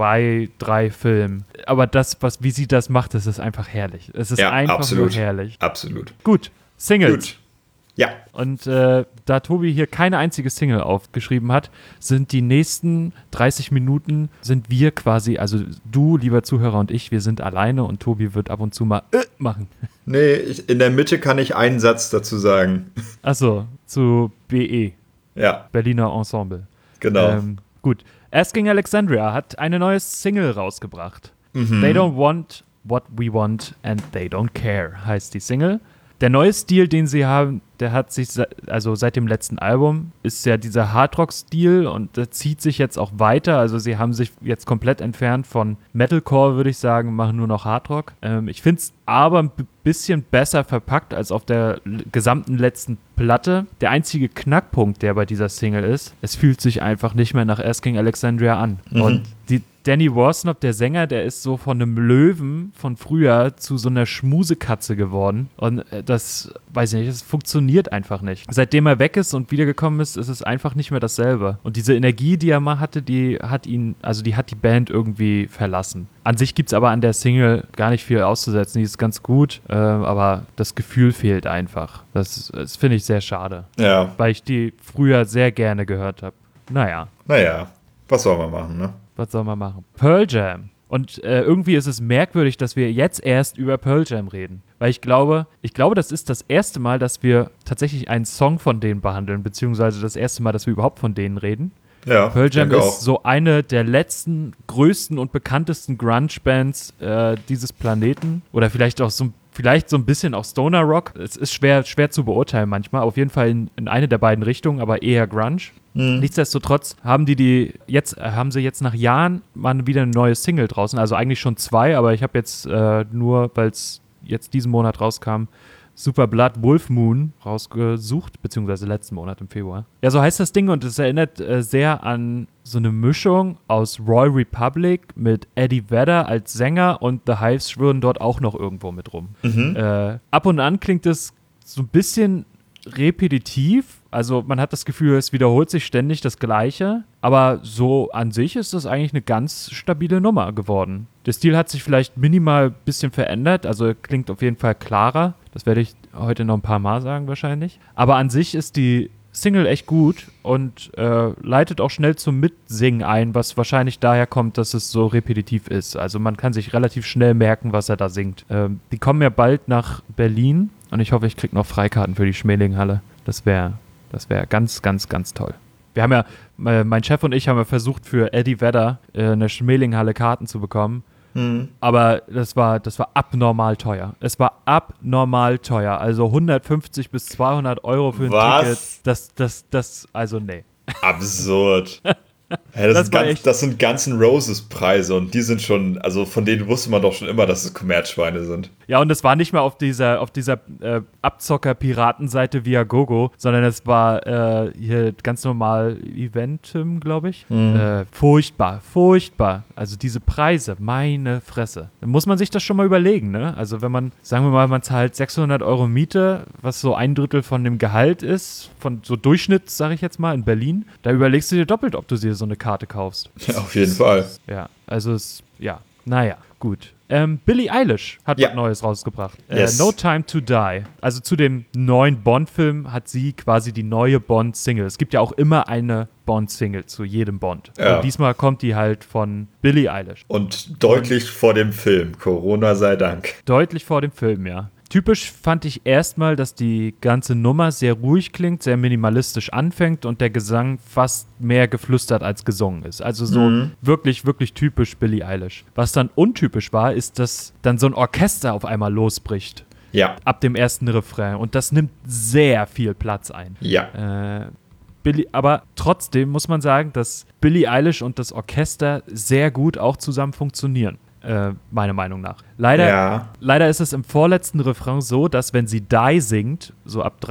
2, 3 Filmen. Aber wie sie das macht, das ist einfach herrlich. Es ist einfach nur herrlich. Absolut. Gut, Singles. Gut. Ja. Und da Tobi hier keine einzige Single aufgeschrieben hat, sind die nächsten 30 Minuten, sind wir quasi, also du, lieber Zuhörer, und ich, wir sind alleine und Tobi wird ab und zu mal machen. Nee, in der Mitte kann ich einen Satz dazu sagen. Achso, zu BE. Ja. Berliner Ensemble. Genau. Gut. Asking Alexandria hat eine neue Single rausgebracht. Mhm. They don't want what we want and they don't care, heißt die Single. Der neue Stil, den sie haben, der hat sich, also seit dem letzten Album, ist ja dieser Hardrock-Stil und der zieht sich jetzt auch weiter. Also sie haben sich jetzt komplett entfernt von Metalcore, würde ich sagen, machen nur noch Hardrock. Ich finde es aber ein bisschen besser verpackt als auf der gesamten letzten Platte. Der einzige Knackpunkt, der bei dieser Single ist, es fühlt sich einfach nicht mehr nach Asking Alexandria an. Mhm. Und Danny Worsnop, der Sänger, der ist so von einem Löwen von früher zu so einer Schmusekatze geworden. Und das, weiß ich nicht, das funktioniert einfach nicht. Seitdem er weg ist und wiedergekommen ist, ist es einfach nicht mehr dasselbe. Und diese Energie, die er mal hatte, die hat die Band irgendwie verlassen. An sich gibt es aber an der Single gar nicht viel auszusetzen. Die ist ganz gut, aber das Gefühl fehlt einfach. Das finde ich sehr schade. Ja. Weil ich die früher sehr gerne gehört habe. Naja, was soll man machen, ne? was soll man machen? Pearl Jam Und irgendwie ist es merkwürdig, dass wir jetzt erst über Pearl Jam reden. Weil ich glaube, das ist das erste Mal, dass wir tatsächlich einen Song von denen behandeln, beziehungsweise das erste Mal, dass wir überhaupt von denen reden. Ja, Pearl Jam ist auch so eine der letzten, größten und bekanntesten Grunge-Bands dieses Planeten. Oder vielleicht auch so ein bisschen auch Stoner Rock. Es ist schwer zu beurteilen manchmal. Auf jeden Fall in eine der beiden Richtungen, aber eher Grunge. Nichtsdestotrotz haben sie jetzt nach Jahren mal wieder eine neue Single draußen. Also eigentlich schon 2, aber ich habe jetzt nur, weil es jetzt diesen Monat rauskam, Super Blood Wolf Moon rausgesucht, beziehungsweise letzten Monat im Februar. Ja, so heißt das Ding und es erinnert sehr an so eine Mischung aus Roy Republic mit Eddie Vedder als Sänger und The Hives schwirren dort auch noch irgendwo mit rum. Ab und an klingt es so ein bisschen repetitiv, also man hat das Gefühl, es wiederholt sich ständig das Gleiche, aber so an sich ist das eigentlich eine ganz stabile Nummer geworden. Der Stil hat sich vielleicht minimal ein bisschen verändert, also klingt auf jeden Fall klarer, das werde ich heute noch ein paar Mal sagen wahrscheinlich, aber an sich ist die Single echt gut und leitet auch schnell zum Mitsingen ein, was wahrscheinlich daher kommt, dass es so repetitiv ist. Also man kann sich relativ schnell merken, was er da singt. Die kommen ja bald nach Berlin und ich hoffe, ich kriege noch Freikarten für die Schmelinghalle. Das wäre ganz, ganz, ganz toll. Wir haben ja, mein Chef und ich haben ja versucht, für Eddie Vedder in der Schmelinghalle Karten zu bekommen. Aber das war abnormal teuer. Es war abnormal teuer. Also 150 bis 200 Euro für ein Ticket. Also nee. Absurd. Ja, das sind Guns N' Roses Preise und die sind schon, also von denen wusste man doch schon immer, dass es Kommerzschweine sind. Ja, und es war nicht mal auf dieser Abzocker-Piratenseite Viagogo, sondern es war hier ganz normal Eventim, glaube ich. Furchtbar. Also diese Preise, meine Fresse. Dann muss man sich das schon mal überlegen, ne? Also wenn man, sagen wir mal, man zahlt 600 Euro Miete, was so 1/3 von dem Gehalt ist, von so Durchschnitt, sage ich jetzt mal, in Berlin, da überlegst du dir doppelt, ob du dir so eine Karte kaufst. Ja, auf jeden Fall. Ja, also naja, gut. Billie Eilish hat was Neues rausgebracht. Yes. No Time to Die. Also zu dem neuen Bond-Film hat sie quasi die neue Bond-Single. Es gibt ja auch immer eine Bond-Single zu jedem Bond. Ja. Und diesmal kommt die halt von Billie Eilish. Und deutlich vor dem Film. Corona sei Dank. Deutlich vor dem Film, ja. Typisch fand ich erstmal, dass die ganze Nummer sehr ruhig klingt, sehr minimalistisch anfängt und der Gesang fast mehr geflüstert als gesungen ist. Also so wirklich, wirklich typisch Billie Eilish. Was dann untypisch war, ist, dass dann so ein Orchester auf einmal losbricht. Ja. Ab dem ersten Refrain. Und das nimmt sehr viel Platz ein. Ja. Aber trotzdem muss man sagen, dass Billie Eilish und das Orchester sehr gut auch zusammen funktionieren. Meiner Meinung nach. Leider ist es im vorletzten Refrain so, dass wenn sie Die singt, so ab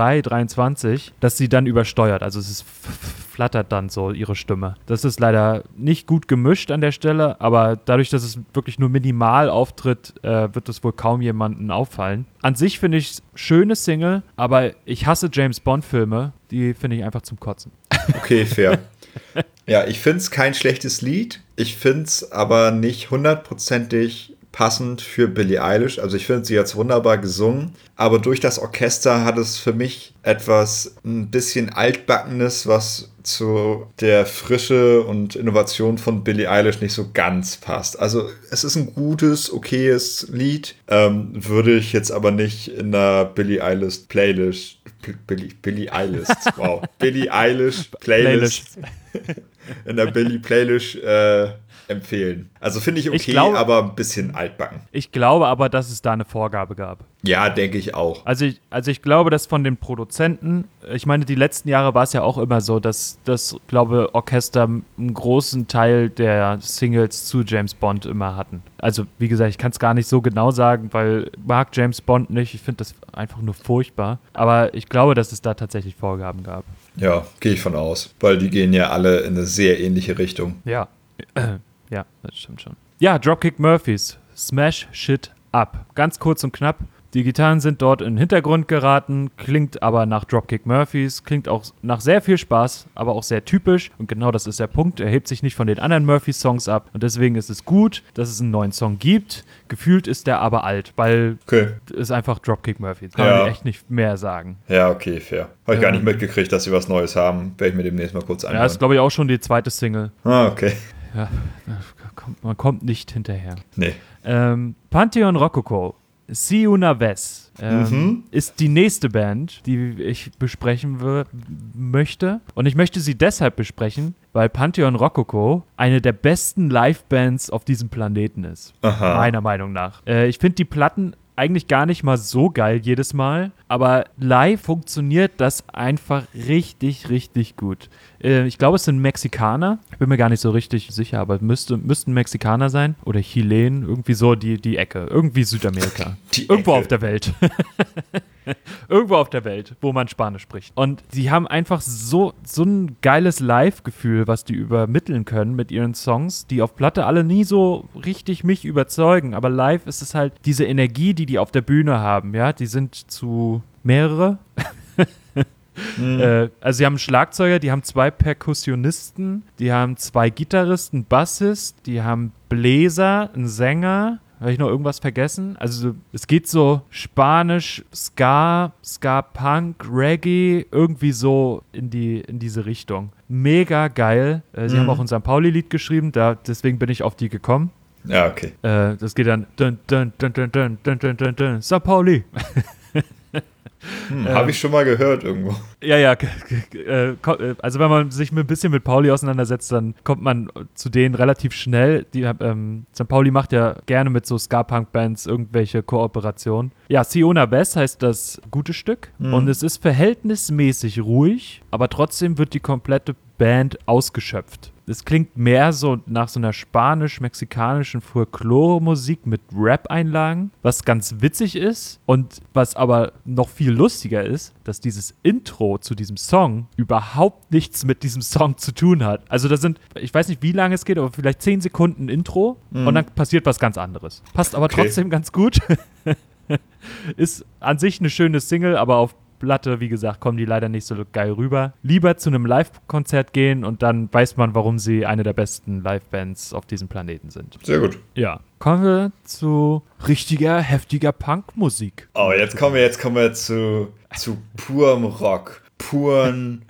3:23, dass sie dann übersteuert. Also es flattert dann so ihre Stimme. Das ist leider nicht gut gemischt an der Stelle, aber dadurch, dass es wirklich nur minimal auftritt, wird es wohl kaum jemandem auffallen. An sich finde ich schöne Single, aber ich hasse James Bond-Filme. Die finde ich einfach zum Kotzen. Okay, fair. Ja, ich finde es kein schlechtes Lied. Ich finde es aber nicht hundertprozentig passend für Billie Eilish. Also ich finde, sie hat es wunderbar gesungen. Aber durch das Orchester hat es für mich ein bisschen Altbackenes, was zu der Frische und Innovation von Billie Eilish nicht so ganz passt. Also es ist ein gutes, okayes Lied. Würde ich jetzt aber nicht in einer Billie Eilish Playlist in der Billie Playlist empfehlen. Also finde ich okay, aber ein bisschen altbacken. Ich glaube aber, dass es da eine Vorgabe gab. Ja, denke ich auch. Also ich glaube, dass von den Produzenten, ich meine, die letzten Jahre war es ja auch immer so, dass das, glaube Orchester einen großen Teil der Singles zu James Bond immer hatten. Also wie gesagt, ich kann es gar nicht so genau sagen, weil ich mag James Bond nicht. Ich finde das einfach nur furchtbar. Aber ich glaube, dass es da tatsächlich Vorgaben gab. Ja, gehe ich von aus. Weil die gehen ja alle in eine sehr ähnliche Richtung. Ja. Ja, das stimmt schon. Ja, Dropkick Murphys. Smash Shit Up. Ganz kurz und knapp. Die Gitarren sind dort in den Hintergrund geraten, klingt aber nach Dropkick Murphys, klingt auch nach sehr viel Spaß, aber auch sehr typisch. Und genau das ist der Punkt. Er hebt sich nicht von den anderen Murphys-Songs ab. Und deswegen ist es gut, dass es einen neuen Song gibt. Gefühlt ist der aber alt, weil es einfach Dropkick Murphys. Kann man echt nicht mehr sagen. Ja, okay, fair. Habe ich gar nicht mitgekriegt, dass sie was Neues haben. Werde ich mir demnächst mal kurz anhören. Ja, ist glaube ich auch schon die zweite Single. Ah, okay. Ja, man kommt nicht hinterher. Nee. Pantheon Rococó, Si Una Vez, ist die nächste Band, die ich besprechen möchte. Und ich möchte sie deshalb besprechen, weil Pantheon Rococó eine der besten Live-Bands auf diesem Planeten ist. Aha. Meiner Meinung nach. Ich finde die Platten eigentlich gar nicht mal so geil jedes Mal, aber live funktioniert das einfach richtig, richtig gut. Ich glaube, es sind Mexikaner. Ich bin mir gar nicht so richtig sicher, aber müssten Mexikaner sein. Oder Chilen, irgendwie so die Ecke. Irgendwie Südamerika. Irgendwo auf der Welt. Irgendwo auf der Welt, wo man Spanisch spricht. Und die haben einfach so ein geiles Live-Gefühl, was die übermitteln können mit ihren Songs, die auf Platte alle nie so richtig mich überzeugen. Aber live ist es halt diese Energie, die auf der Bühne haben. Ja, die sind zu mehrere. Also sie haben einen Schlagzeuger, die haben 2 Perkussionisten, die haben 2 Gitarristen, einen Bassist, die haben Bläser, einen Sänger. Habe ich noch irgendwas vergessen? Also es geht so Spanisch, Ska, Punk, Reggae, irgendwie so in diese Richtung. Mega geil. Sie haben auch ein St. Pauli-Lied geschrieben, deswegen bin ich auf die gekommen. Ja, okay. Das geht dann St. Pauli. Habe ich schon mal gehört irgendwo. Ja, also wenn man sich ein bisschen mit Pauli auseinandersetzt, dann kommt man zu denen relativ schnell. St. Pauli macht ja gerne mit so Ska-Punk-Bands irgendwelche Kooperationen. Ja, Si Una Vez heißt das gute Stück und es ist verhältnismäßig ruhig, aber trotzdem wird die komplette Band ausgeschöpft. Es klingt mehr so nach so einer spanisch-mexikanischen Folklore-Musik mit Rap-Einlagen, was ganz witzig ist und was aber noch viel lustiger ist, dass dieses Intro zu diesem Song überhaupt nichts mit diesem Song zu tun hat. Also da sind, ich weiß nicht, wie lange es geht, aber vielleicht 10 Sekunden Intro und dann passiert was ganz anderes. Passt aber trotzdem ganz gut. Ist an sich eine schöne Single, aber auf Platte, wie gesagt, kommen die leider nicht so geil rüber. Lieber zu einem Live-Konzert gehen und dann weiß man, warum sie eine der besten Live-Bands auf diesem Planeten sind. Sehr gut. Ja. Kommen wir zu richtiger, heftiger Punk-Musik. Oh, jetzt kommen wir zu purem Rock. Puren,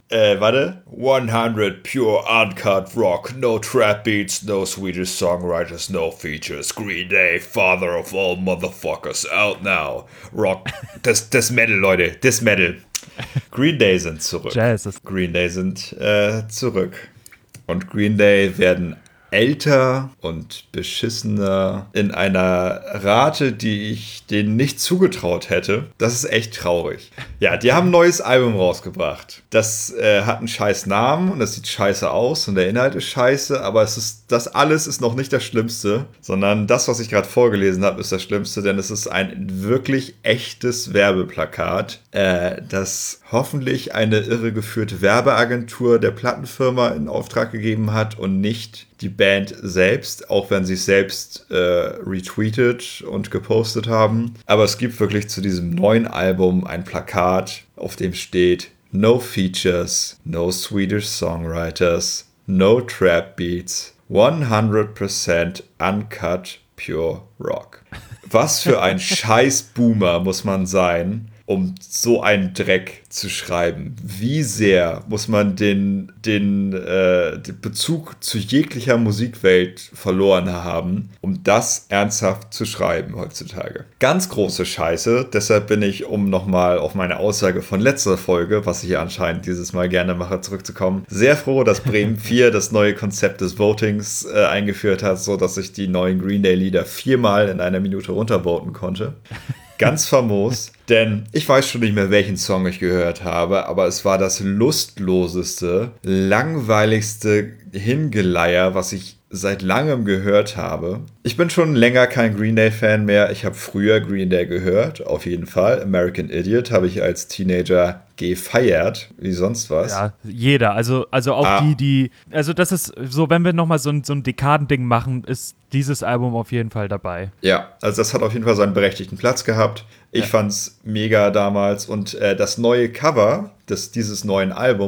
100 pure uncut rock, no trap beats, no Swedish songwriters, no features. Green Day, father of all motherfuckers, out now. Rock, das Metal, Leute, das Metal. Green Day sind zurück. Jazz ist Green Day sind zurück. Und Green Day werden älter und beschissener in einer Rate, die ich denen nicht zugetraut hätte. Das ist echt traurig. Ja, die haben ein neues Album rausgebracht. Das hat einen scheiß Namen und das sieht scheiße aus und der Inhalt ist scheiße, aber das alles ist noch nicht das Schlimmste, sondern das, was ich gerade vorgelesen habe, ist das Schlimmste, denn es ist ein wirklich echtes Werbeplakat, das hoffentlich eine irregeführte Werbeagentur der Plattenfirma in Auftrag gegeben hat und nicht die Band selbst, auch wenn sie es selbst retweetet und gepostet haben. Aber es gibt wirklich zu diesem neuen Album ein Plakat, auf dem steht: No features, no Swedish songwriters, no trap beats, 100% uncut pure rock. Was für ein Scheiß-Boomer muss man sein, um so einen Dreck zu schreiben? Wie sehr muss man den Bezug zu jeglicher Musikwelt verloren haben, um das ernsthaft zu schreiben heutzutage? Ganz große Scheiße. Deshalb bin ich, um nochmal auf meine Aussage von letzter Folge, was ich anscheinend dieses Mal gerne mache, zurückzukommen, sehr froh, dass Bremen 4 das neue Konzept des Votings eingeführt hat, sodass ich die neuen Green Day Lieder 4-mal in einer Minute runtervoten konnte. Ganz famos, denn ich weiß schon nicht mehr, welchen Song ich gehört habe, aber es war das lustloseste, langweiligste Hingeleier, was ich seit langem gehört habe. Ich bin schon länger kein Green Day-Fan mehr. Ich habe früher Green Day gehört, auf jeden Fall. American Idiot habe ich als Teenager gefeiert, wie sonst was. Ja, jeder. Also auch also das ist so, wenn wir nochmal so ein Dekadending machen, ist dieses Album auf jeden Fall dabei. Ja, also das hat auf jeden Fall seinen berechtigten Platz gehabt. Ich fand's mega damals und das neue Cover dieses neuen Albums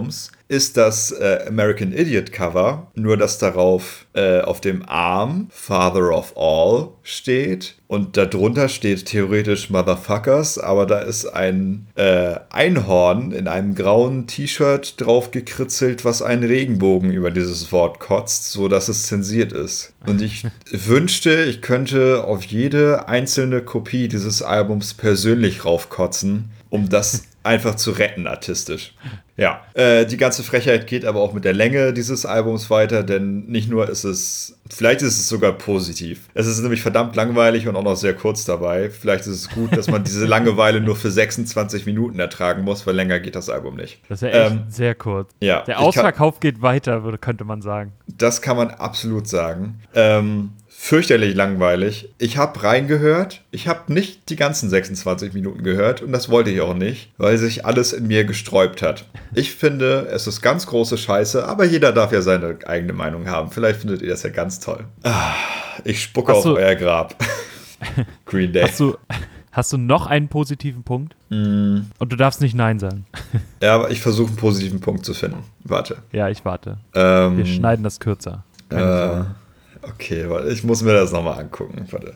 ist das American Idiot Cover, nur dass darauf auf dem Arm Father of All steht und darunter steht theoretisch Motherfuckers, aber da ist ein Einhorn in einem grauen T-Shirt drauf gekritzelt, was einen Regenbogen über dieses Wort kotzt, so dass es zensiert ist. Und ich wünschte, ich könnte auf jede einzelne Kopie dieses Albums persönlich raufkotzen, um das einfach zu retten artistisch. Ja, die ganze Frechheit geht aber auch mit der Länge dieses Albums weiter, denn nicht nur ist es, vielleicht ist es sogar positiv. Es ist nämlich verdammt langweilig und auch noch sehr kurz dabei. Vielleicht ist es gut, dass man diese Langeweile nur für 26 Minuten ertragen muss, weil länger geht das Album nicht. Das ist ja echt sehr kurz. Ja, der Ausverkauf geht weiter, könnte man sagen. Das kann man absolut sagen. Fürchterlich langweilig. Ich habe reingehört. Ich habe nicht die ganzen 26 Minuten gehört und das wollte ich auch nicht, weil sich alles in mir gesträubt hat. Ich finde, es ist ganz große Scheiße, aber jeder darf ja seine eigene Meinung haben. Vielleicht findet ihr das ja ganz toll. Ich spucke auf euer Grab. Green Day. Hast du noch einen positiven Punkt? Und du darfst nicht Nein sagen. Ja, aber ich versuche einen positiven Punkt zu finden. Warte. Ja, ich warte. Wir schneiden das kürzer. Okay, warte, ich muss mir das nochmal angucken. Warte.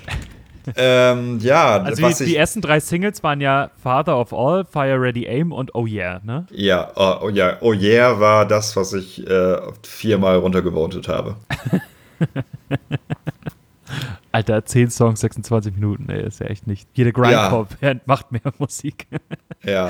Ja, also die ersten 3 Singles waren ja Father of All, Fire Ready Aim und Oh Yeah, ne? Ja, Oh Yeah war das, was ich 4-mal runtergevotet habe. Alter, 10 Songs, 26 Minuten, ey, ist ja echt nicht. Jede Grindcore-Band macht mehr Musik. Ja.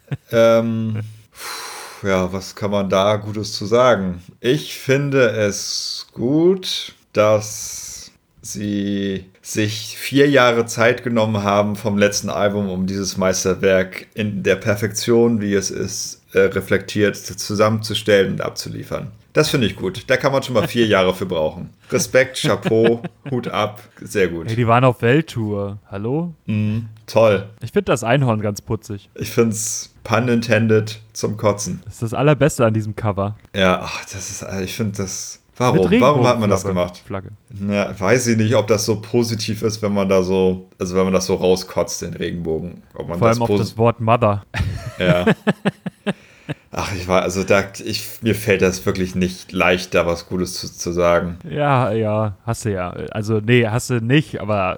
Ja, was kann man da Gutes zu sagen? Ich finde es gut, dass sie sich 4 Jahre Zeit genommen haben vom letzten Album, um dieses Meisterwerk in der Perfektion, wie es ist, reflektiert zusammenzustellen und abzuliefern. Das finde ich gut. Da kann man schon mal 4 Jahre für brauchen. Respekt, Chapeau, Hut ab, sehr gut. Hey, die waren auf Welttour. Hallo? Toll. Ich finde das Einhorn ganz putzig. Ich finde es, pun intended, zum Kotzen. Das ist das Allerbeste an diesem Cover. Ja, ich finde das... Warum hat man das gemacht? Flagge. Ja, weiß ich nicht, ob das so positiv ist, wenn man da so, also wenn man das so rauskotzt, den Regenbogen. Ob man vor allem auf das Wort Mother. Ja. Ach, mir fällt das wirklich nicht leicht, da was Gutes zu sagen. Ja, hast du ja. Also, nee, hast du nicht, aber...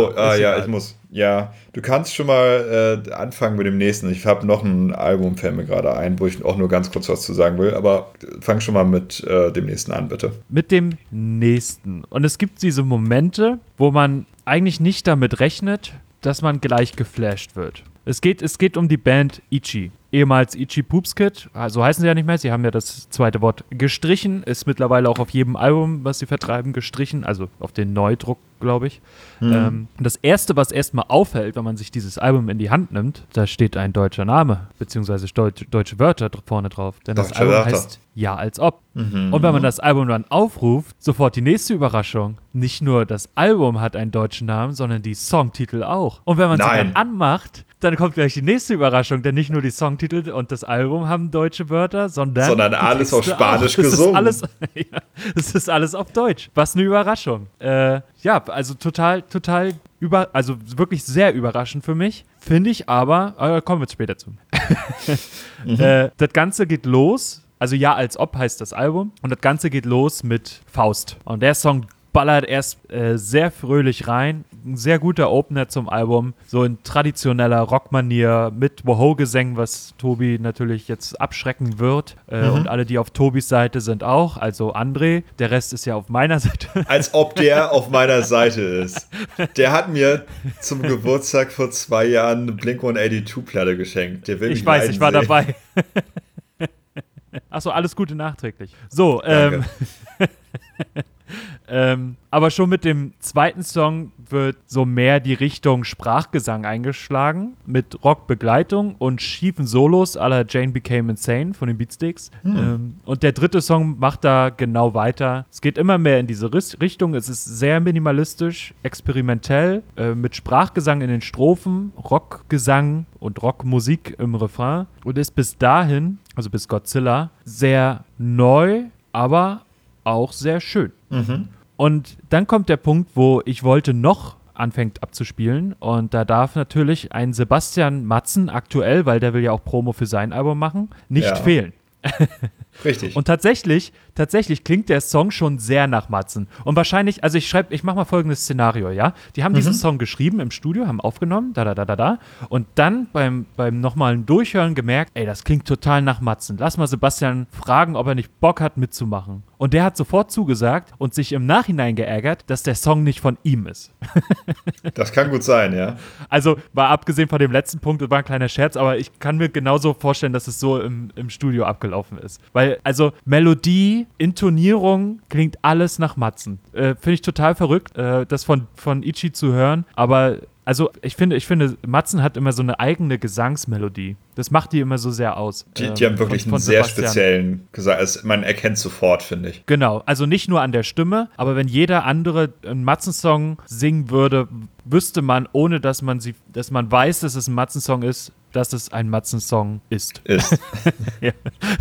Du kannst schon mal anfangen mit dem nächsten. Ich habe noch ein Album, fällt mir gerade ein, wo ich auch nur ganz kurz was zu sagen will, aber fang schon mal mit dem nächsten an, bitte. Mit dem nächsten. Und es gibt diese Momente, wo man eigentlich nicht damit rechnet, dass man gleich geflasht wird. Es geht um die Band Ichi. Ehemals Ichi Poops Kid, so heißen sie ja nicht mehr, sie haben ja das zweite Wort gestrichen, ist mittlerweile auch auf jedem Album, was sie vertreiben, gestrichen, also auf den Neudruck, glaube ich. Das Erste, was erstmal auffällt, wenn man sich dieses Album in die Hand nimmt, da steht ein deutscher Name, beziehungsweise deutsche Wörter vorne drauf, denn das Album heißt Ja als ob. Und wenn man das Album dann aufruft, sofort die nächste Überraschung. Nicht nur das Album hat einen deutschen Namen, sondern die Songtitel auch. Und wenn man sie dann anmacht, dann kommt gleich die nächste Überraschung, denn nicht nur die Songtitel und das Album haben deutsche Wörter, sondern alles auf Spanisch gesungen. Es ist alles auf Deutsch. Was eine Überraschung. Also total also wirklich sehr überraschend für mich. Finde ich aber, kommen wir jetzt später zu. Das Ganze geht los, also Ja als ob heißt das Album, und das Ganze geht los mit Faust. Und der Song ballert erst sehr fröhlich rein. Ein sehr guter Opener zum Album. So in traditioneller Rockmanier mit Woho-Gesängen, was Tobi natürlich jetzt abschrecken wird. Und alle, die auf Tobis Seite sind auch. Also André. Der Rest ist ja auf meiner Seite. Als ob der auf meiner Seite ist. Der hat mir zum Geburtstag vor 2 Jahren eine Blink-182-Platte geschenkt. Der will mich leiden ich war sehen. dabei. Achso, alles Gute nachträglich. So, aber schon mit dem zweiten Song wird so mehr die Richtung Sprachgesang eingeschlagen, mit Rockbegleitung und schiefen Solos à la Jane Became Insane von den Beatsticks. Und der dritte Song macht da genau weiter. Es geht immer mehr in diese Richtung. Es ist sehr minimalistisch, experimentell, mit Sprachgesang in den Strophen, Rockgesang und Rockmusik im Refrain und ist bis dahin, also bis Godzilla, sehr neu, aber auch sehr schön. Und dann kommt der Punkt, wo Ich wollte noch anfängt abzuspielen und da darf natürlich ein Sebastian Matzen aktuell, weil der will ja auch Promo für sein Album machen, nicht fehlen. Richtig. Und tatsächlich klingt der Song schon sehr nach Matzen. Und wahrscheinlich, also ich mache mal folgendes Szenario, ja? Die haben diesen Song geschrieben im Studio, haben aufgenommen, und dann beim nochmalen Durchhören gemerkt, ey, das klingt total nach Matzen. Lass mal Sebastian fragen, ob er nicht Bock hat, mitzumachen. Und der hat sofort zugesagt und sich im Nachhinein geärgert, dass der Song nicht von ihm ist. Das kann gut sein, ja. Also, war abgesehen von dem letzten Punkt, das war ein kleiner Scherz, aber ich kann mir genauso vorstellen, dass es so im Studio abgelaufen ist. Weil, also, Melodie, Intonierung, klingt alles nach Matzen. Finde ich total verrückt, das von Ichi zu hören, aber also ich finde, Matzen hat immer so eine eigene Gesangsmelodie. Das macht die immer so sehr aus. Die haben wirklich einen sehr speziellen Gesang. Also man erkennt sofort, finde ich. Genau, also nicht nur an der Stimme, aber wenn jeder andere einen Matzen-Song singen würde, wüsste man, ohne dass man weiß, dass es ein Matzen-Song ist, dass es ein Matzen-Song ist. Ja.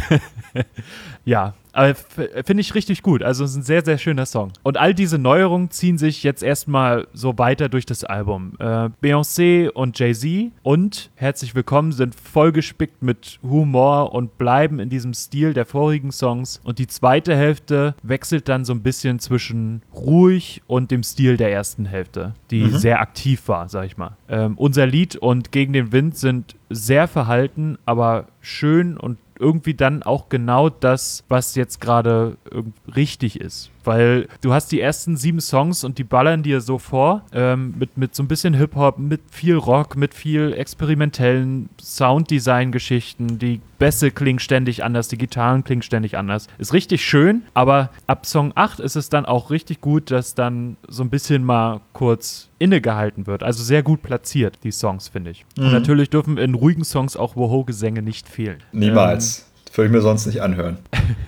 Ja, aber finde ich richtig gut. Also es ist ein sehr, sehr schöner Song. Und all diese Neuerungen ziehen sich jetzt erstmal so weiter durch das Album. Beyoncé und Jay-Z und Herzlich Willkommen sind vollgespickt mit Humor und bleiben in diesem Stil der vorigen Songs. Und die zweite Hälfte wechselt dann so ein bisschen zwischen ruhig und dem Stil der ersten Hälfte, die sehr aktiv war, sag ich mal. Unser Lied und Gegen den Wind sind sehr verhalten, aber schön und irgendwie dann auch genau das, was jetzt gerade richtig ist. Weil du hast die ersten 7 Songs und die ballern dir so vor, mit so ein bisschen Hip-Hop, mit viel Rock, mit viel experimentellen Sounddesign-Geschichten. Die Bässe klingen ständig anders, die Gitarren klingen ständig anders. Ist richtig schön, aber ab Song 8 ist es dann auch richtig gut, dass dann so ein bisschen mal kurz innegehalten wird. Also sehr gut platziert, die Songs, finde ich. Und natürlich dürfen in ruhigen Songs auch Woho-Gesänge nicht fehlen. Niemals. Würde ich mir sonst nicht anhören.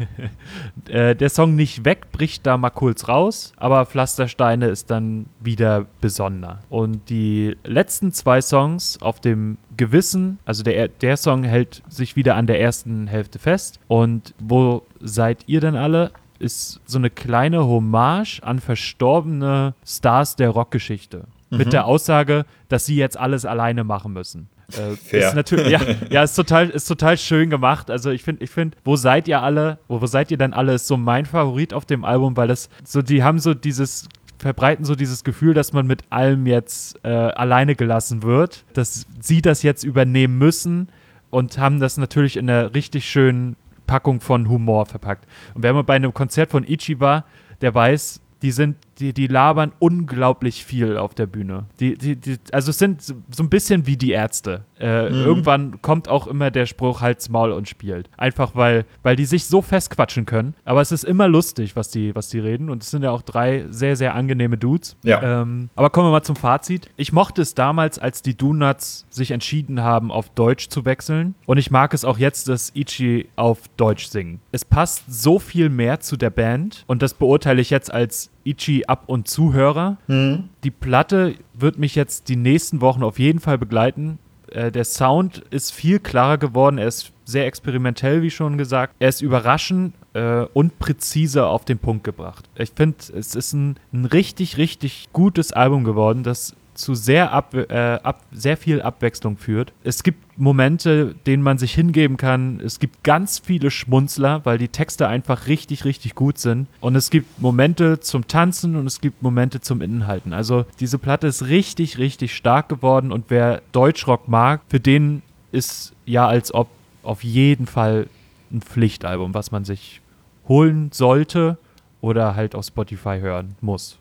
Der Song Nicht weg bricht da mal kurz raus, aber Pflastersteine ist dann wieder besonder. Und die letzten 2 Songs auf dem Gewissen, also der Song hält sich wieder an der ersten Hälfte fest. Und Wo seid ihr denn alle? Ist so eine kleine Hommage an verstorbene Stars der Rockgeschichte. Mit der Aussage, dass sie jetzt alles alleine machen müssen. Ist natürlich, ist total schön gemacht. Also ich finde, Wo seid ihr denn alle, ist so mein Favorit auf dem Album, weil das so, die haben so verbreiten so dieses Gefühl, dass man mit allem jetzt alleine gelassen wird, dass sie das jetzt übernehmen müssen und haben das natürlich in einer richtig schönen Packung von Humor verpackt. Und wer mal bei einem Konzert von Ichi war, der weiß, die labern unglaublich viel auf der Bühne. Also es sind so ein bisschen wie die Ärzte. Irgendwann kommt auch immer der Spruch, halt's Maul und spielt. Einfach weil die sich so festquatschen können. Aber es ist immer lustig, was die reden. Und es sind ja auch 3 sehr, sehr angenehme Dudes. Ja. Aber kommen wir mal zum Fazit. Ich mochte es damals, als die Donuts sich entschieden haben, auf Deutsch zu wechseln. Und ich mag es auch jetzt, dass Ichi auf Deutsch singen. Es passt so viel mehr zu der Band. Und das beurteile ich jetzt als Ichi Ab- und Zuhörer. Die Platte wird mich jetzt die nächsten Wochen auf jeden Fall begleiten. Der Sound ist viel klarer geworden. Er ist sehr experimentell, wie schon gesagt. Er ist überraschend und präzise auf den Punkt gebracht. Ich finde, es ist ein richtig, richtig gutes Album geworden, das zu sehr viel Abwechslung führt. Es gibt Momente, denen man sich hingeben kann. Es gibt ganz viele Schmunzler, weil die Texte einfach richtig, richtig gut sind. Und es gibt Momente zum Tanzen und es gibt Momente zum Inhalten. Also diese Platte ist richtig, richtig stark geworden und wer Deutschrock mag, für den ist ja als ob auf jeden Fall ein Pflichtalbum, was man sich holen sollte oder halt auf Spotify hören muss.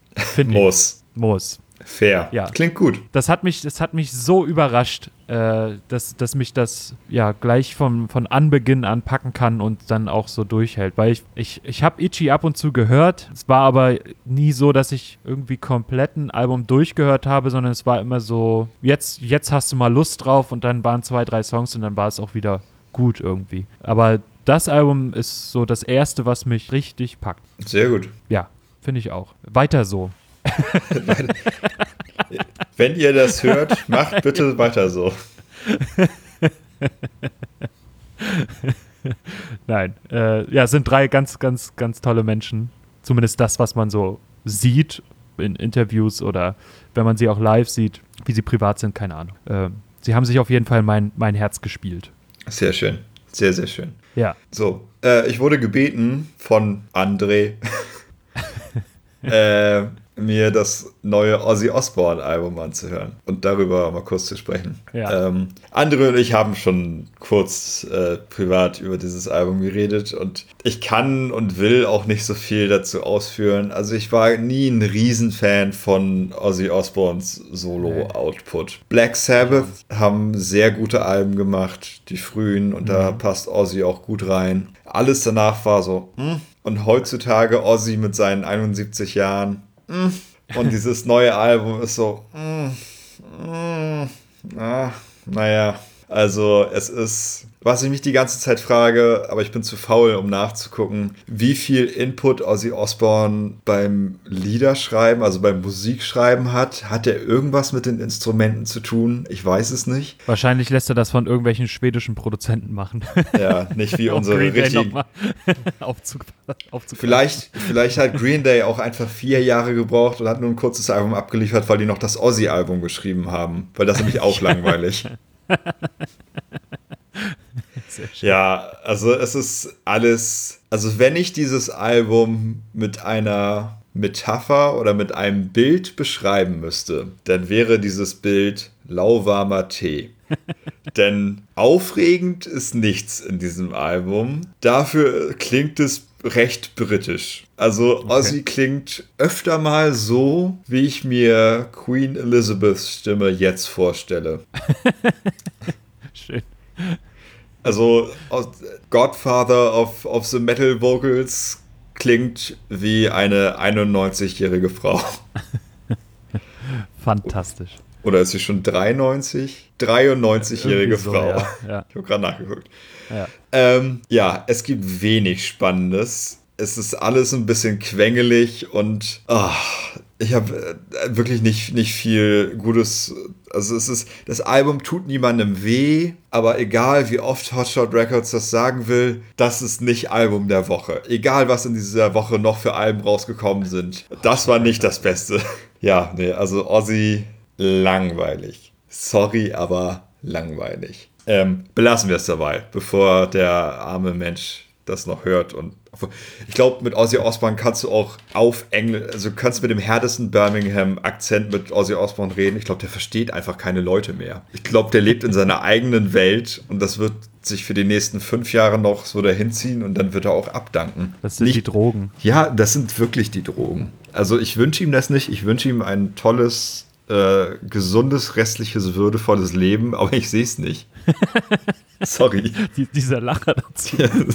Muss. Fair. Ja. Klingt gut. Das hat mich so überrascht, dass mich das ja gleich von Anbeginn an packen kann und dann auch so durchhält. Weil ich habe Ichi ab und zu gehört. Es war aber nie so, dass ich irgendwie komplett ein Album durchgehört habe, sondern es war immer so, jetzt hast du mal Lust drauf und dann waren 2, 3 Songs und dann war es auch wieder gut irgendwie. Aber das Album ist so das erste, was mich richtig packt. Sehr gut. Ja, finde ich auch. Weiter so. Wenn ihr das hört, macht bitte weiter so. Nein, es sind 3 ganz, ganz, ganz tolle Menschen. Zumindest das, was man so sieht in Interviews oder wenn man sie auch live sieht. Wie sie privat sind, keine Ahnung. Sie haben sich auf jeden Fall mein Herz gespielt. Sehr schön. Sehr, sehr schön. Ja. So, ich wurde gebeten von André, mir das neue Ozzy Osbourne-Album anzuhören und darüber mal kurz zu sprechen. Ja. André und ich haben schon kurz privat über dieses Album geredet und ich kann und will auch nicht so viel dazu ausführen. Also ich war nie ein Riesenfan von Ozzy Osbournes Solo-Output. Black Sabbath haben sehr gute Alben gemacht, die frühen, und da passt Ozzy auch gut rein. Alles danach war so, Und heutzutage Ozzy mit seinen 71 Jahren, Und dieses neue Album ist so, naja, also es ist, was ich mich die ganze Zeit frage, aber ich bin zu faul, um nachzugucken, wie viel Input Ozzy Osbourne beim Liederschreiben, also beim Musikschreiben hat. Hat er irgendwas mit den Instrumenten zu tun? Ich weiß es nicht. Wahrscheinlich lässt er das von irgendwelchen schwedischen Produzenten machen. Ja, nicht wie unsere richtigen. Vielleicht hat Green Day auch einfach 4 Jahre gebraucht und hat nur ein kurzes Album abgeliefert, weil die noch das Ozzy-Album geschrieben haben. Weil das ist nämlich auch langweilig. Sehr schön. Ja, also es ist alles, also wenn ich dieses Album mit einer Metapher oder mit einem Bild beschreiben müsste, dann wäre dieses Bild lauwarmer Tee. Denn aufregend ist nichts in diesem Album. Dafür klingt es recht britisch. Also Ozzy klingt öfter mal so, wie ich mir Queen Elizabeths Stimme jetzt vorstelle. Schön. Also Godfather of the Metal Vocals klingt wie eine 91-jährige Frau. Fantastisch. Oder ist sie schon 93? 93-jährige so, Frau. Ja. Ich habe gerade nachgeguckt. Ja. Es gibt wenig Spannendes. Es ist alles ein bisschen quengelig und ich habe wirklich nicht viel Gutes. Also das Album tut niemandem weh, aber egal wie oft Hotshot Records das sagen will, das ist nicht Album der Woche. Egal was in dieser Woche noch für Alben rausgekommen sind. Das war nicht das Beste. Ja, nee, also Ozzy, langweilig. Sorry, aber langweilig. Belassen wir es dabei, bevor der arme Mensch das noch hört. Und ich glaube, mit Ozzy Osbourne kannst du auch auf Englisch, also kannst mit dem härtesten Birmingham-Akzent mit Ozzy Osbourne reden. Ich glaube, der versteht einfach keine Leute mehr. Ich glaube, der lebt in seiner eigenen Welt und das wird sich für die nächsten 5 Jahre noch so dahin ziehen und dann wird er auch abdanken. Das sind die Drogen. Ja, das sind wirklich die Drogen. Also ich wünsche ihm das nicht. Ich wünsche ihm ein tolles, gesundes, restliches, würdevolles Leben, aber ich sehe es nicht. Sorry. Dieser Lacher dazu.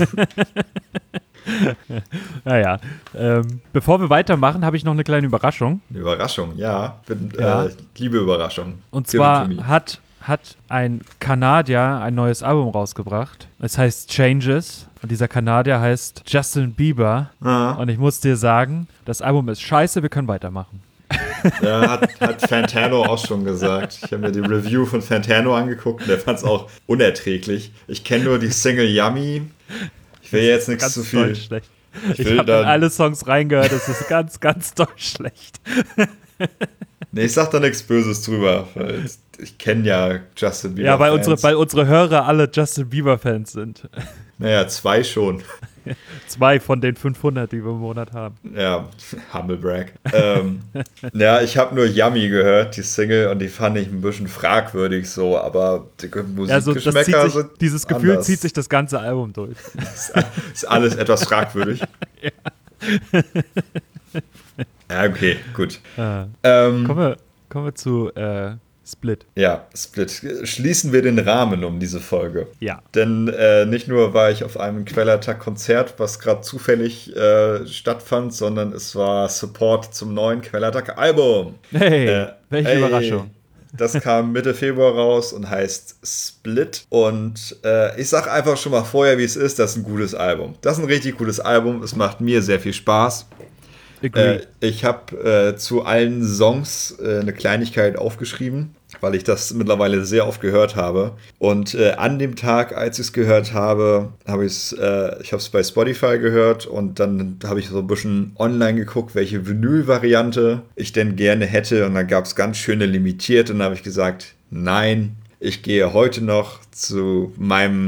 Naja, bevor wir weitermachen, habe ich noch eine kleine Überraschung. Eine Überraschung, ja. Liebe Überraschung. Und zwar hat ein Kanadier ein neues Album rausgebracht. Es heißt Changes. Und dieser Kanadier heißt Justin Bieber. Und ich muss dir sagen, das Album ist scheiße, wir können weitermachen. Ja, hat Fantano auch schon gesagt. Ich habe mir die Review von Fantano angeguckt und der fand es auch unerträglich. Ich kenne nur die Single Yummy. Ich will jetzt nichts zu viel. Schlecht. Ich habe in alle Songs reingehört, es ist ganz, ganz doll schlecht. Nee, ich sag da nichts Böses drüber, weil ich kenne ja Justin Bieber. Ja, weil unsere Hörer alle Justin Bieber-Fans sind. Naja, 2 schon. 2 von den 500, die wir im Monat haben. Ja, Humblebrag. Ja, ich habe nur Yummy gehört, die Single, und die fand ich ein bisschen fragwürdig so, aber die Musikgeschmäcker sind dieses Gefühl anders. Zieht sich das ganze Album durch. Ist alles etwas fragwürdig. Ja. Ja, okay, gut. Kommen wir zu Split. Ja, Split. Schließen wir den Rahmen um diese Folge. Ja. Denn nicht nur war ich auf einem Quellattack-Konzert, was gerade zufällig stattfand, sondern es war Support zum neuen Quellattack-Album. Hey, welche Überraschung. Das kam Mitte Februar raus und heißt Split. Und ich sag einfach schon mal vorher, wie es ist. Das ist ein gutes Album. Das ist ein richtig gutes Album. Es macht mir sehr viel Spaß. Ich habe zu allen Songs eine Kleinigkeit aufgeschrieben, weil ich das mittlerweile sehr oft gehört habe. Und an dem Tag, als ich es gehört habe, ich habe es bei Spotify gehört und dann habe ich so ein bisschen online geguckt, welche Vinyl-Variante ich denn gerne hätte. Und dann gab es ganz schöne limitiert und dann habe ich gesagt, nein, ich gehe heute noch zu meinem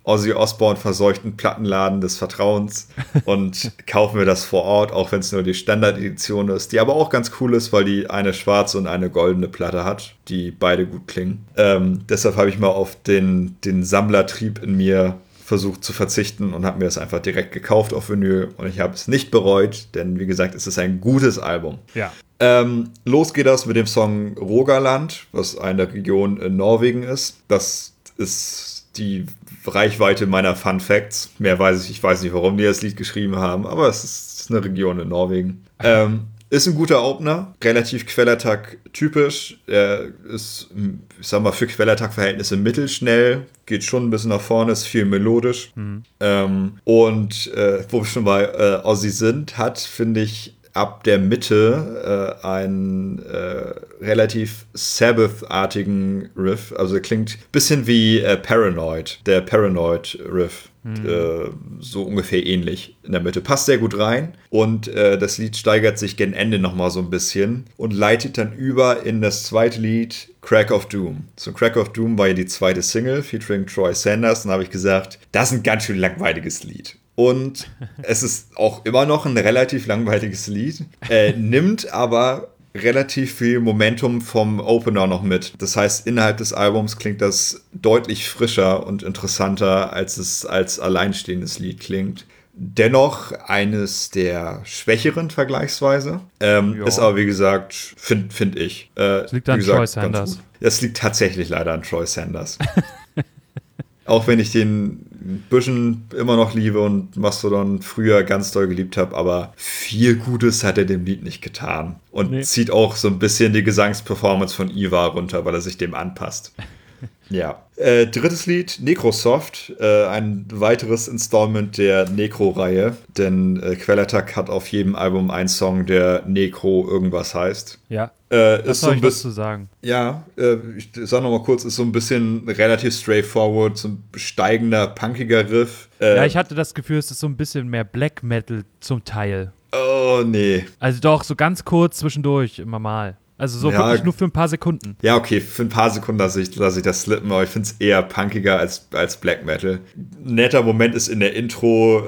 Ozzy Osbourne verseuchten Plattenladen des Vertrauens und kaufe mir das vor Ort, auch wenn es nur die Standard-Edition ist, die aber auch ganz cool ist, weil die eine schwarze und eine goldene Platte hat, die beide gut klingen. Deshalb habe ich mal auf den Sammlertrieb in mir versucht zu verzichten und habe mir das einfach direkt gekauft auf Vinyl und ich habe es nicht bereut, denn wie gesagt, es ist ein gutes Album. Ja. Los geht das mit dem Song Rogaland, was eine Region in Norwegen ist. Das ist die Reichweite meiner Fun Facts. Mehr weiß ich weiß nicht, warum die das Lied geschrieben haben, aber es ist eine Region in Norwegen. Ist ein guter Opener, relativ Quellertag-typisch. Er ist, ich sag mal, für Quellertag-Verhältnisse mittelschnell, geht schon ein bisschen nach vorne, ist viel melodisch. Und wo wir schon bei Ozzy sind, hat, finde ich, ab der Mitte einen relativ Sabbath-artigen Riff. Also er klingt ein bisschen wie Paranoid, der Paranoid-Riff. So ungefähr ähnlich in der Mitte. Passt sehr gut rein und das Lied steigert sich gen Ende nochmal so ein bisschen und leitet dann über in das zweite Lied Crack of Doom. So Crack of Doom war ja die zweite Single featuring Troy Sanders und habe ich gesagt, das ist ein ganz schön langweiliges Lied. Und es ist auch immer noch ein relativ langweiliges Lied, nimmt aber relativ viel Momentum vom Opener noch mit. Das heißt, innerhalb des Albums klingt das deutlich frischer und interessanter, als es als alleinstehendes Lied klingt. Dennoch eines der schwächeren vergleichsweise. Ist aber, wie gesagt, finde ich. Das liegt an Troy Sanders. Das liegt tatsächlich leider an Troy Sanders. Auch wenn ich den ein bisschen immer noch liebe und Mastodon früher ganz doll geliebt habe, aber viel Gutes hat er dem Lied nicht getan. Und zieht auch so ein bisschen die Gesangsperformance von Ivar runter, weil er sich dem anpasst. Ja. Drittes Lied, Necrosoft, ein weiteres Installment der Necro-Reihe, denn Quellertag hat auf jedem Album einen Song, der Necro irgendwas heißt. Ja, ist so ein was zu sagen. Ja, ich sag noch mal kurz, ist so ein bisschen relativ straightforward, so ein steigender, punkiger Riff. Ja, ich hatte das Gefühl, es ist so ein bisschen mehr Black Metal zum Teil. Oh, nee. Also doch, so ganz kurz zwischendurch, immer mal. Also so wirklich nur für ein paar Sekunden. Ja, okay, für ein paar Sekunden lasse ich das slippen, aber ich finde es eher punkiger als Black Metal. Ein netter Moment ist in der Intro,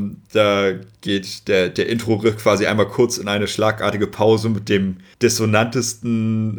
da geht der Intro-Riff quasi einmal kurz in eine schlagartige Pause mit dem dissonantesten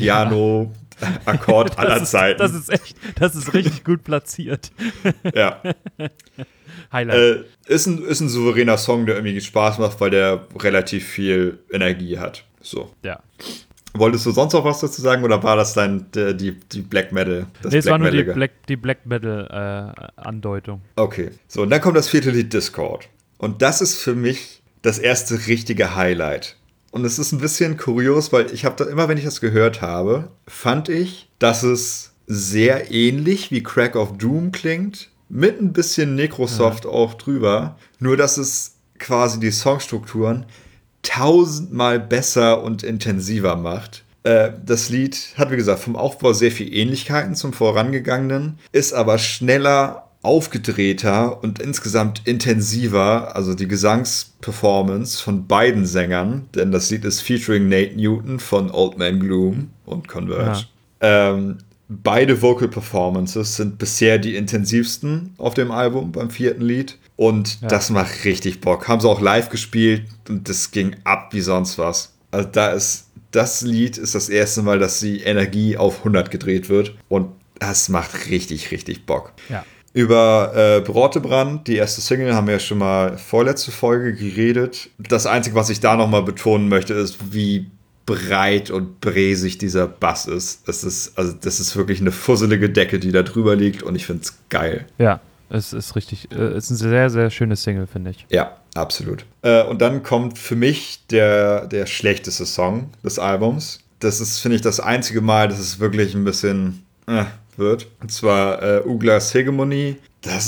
Piano-Akkord aller Zeiten. Das ist richtig gut platziert. Ja. Highlight. Ist ein souveräner Song, der irgendwie Spaß macht, weil der relativ viel Energie hat. So. Ja. Wolltest du sonst noch was dazu sagen oder war das dann die Black Metal? Es war nur die Black Metal Andeutung. Okay. So, und dann kommt das vierte Lied, Discord. Und das ist für mich das erste richtige Highlight. Und es ist ein bisschen kurios, weil ich habe da immer, wenn ich das gehört habe, fand ich, dass es sehr ähnlich wie Crack of Doom klingt, mit ein bisschen Necrosoft auch drüber. Nur, dass es quasi die Songstrukturen 1000-mal besser und intensiver macht. Das Lied hat, wie gesagt, vom Aufbau sehr viel Ähnlichkeiten zum vorangegangenen, ist aber schneller, aufgedrehter und insgesamt intensiver, also die Gesangsperformance von beiden Sängern, denn das Lied ist featuring Nate Newton von Old Man Gloom und Converge. Ja. Beide Vocal Performances sind bisher die intensivsten auf dem Album beim vierten Lied. Und das macht richtig Bock. Haben sie auch live gespielt und das ging ab wie sonst was. Also das Lied ist das erste Mal, dass die Energie auf 100 gedreht wird. Und das macht richtig, richtig Bock. Ja. Über Brotebrand, die erste Single, haben wir ja schon mal vorletzte Folge geredet. Das Einzige, was ich da nochmal betonen möchte, ist, wie breit und bräsig dieser Bass ist. Das ist wirklich eine fusselige Decke, die da drüber liegt und ich finde es geil. Ja. Es ist richtig, ist eine sehr, sehr schöne Single, finde ich. Ja, absolut. Und dann kommt für mich der schlechteste Song des Albums. Das ist, finde ich, das einzige Mal, dass es wirklich ein bisschen wird. Und zwar Uglas Hegemony. Das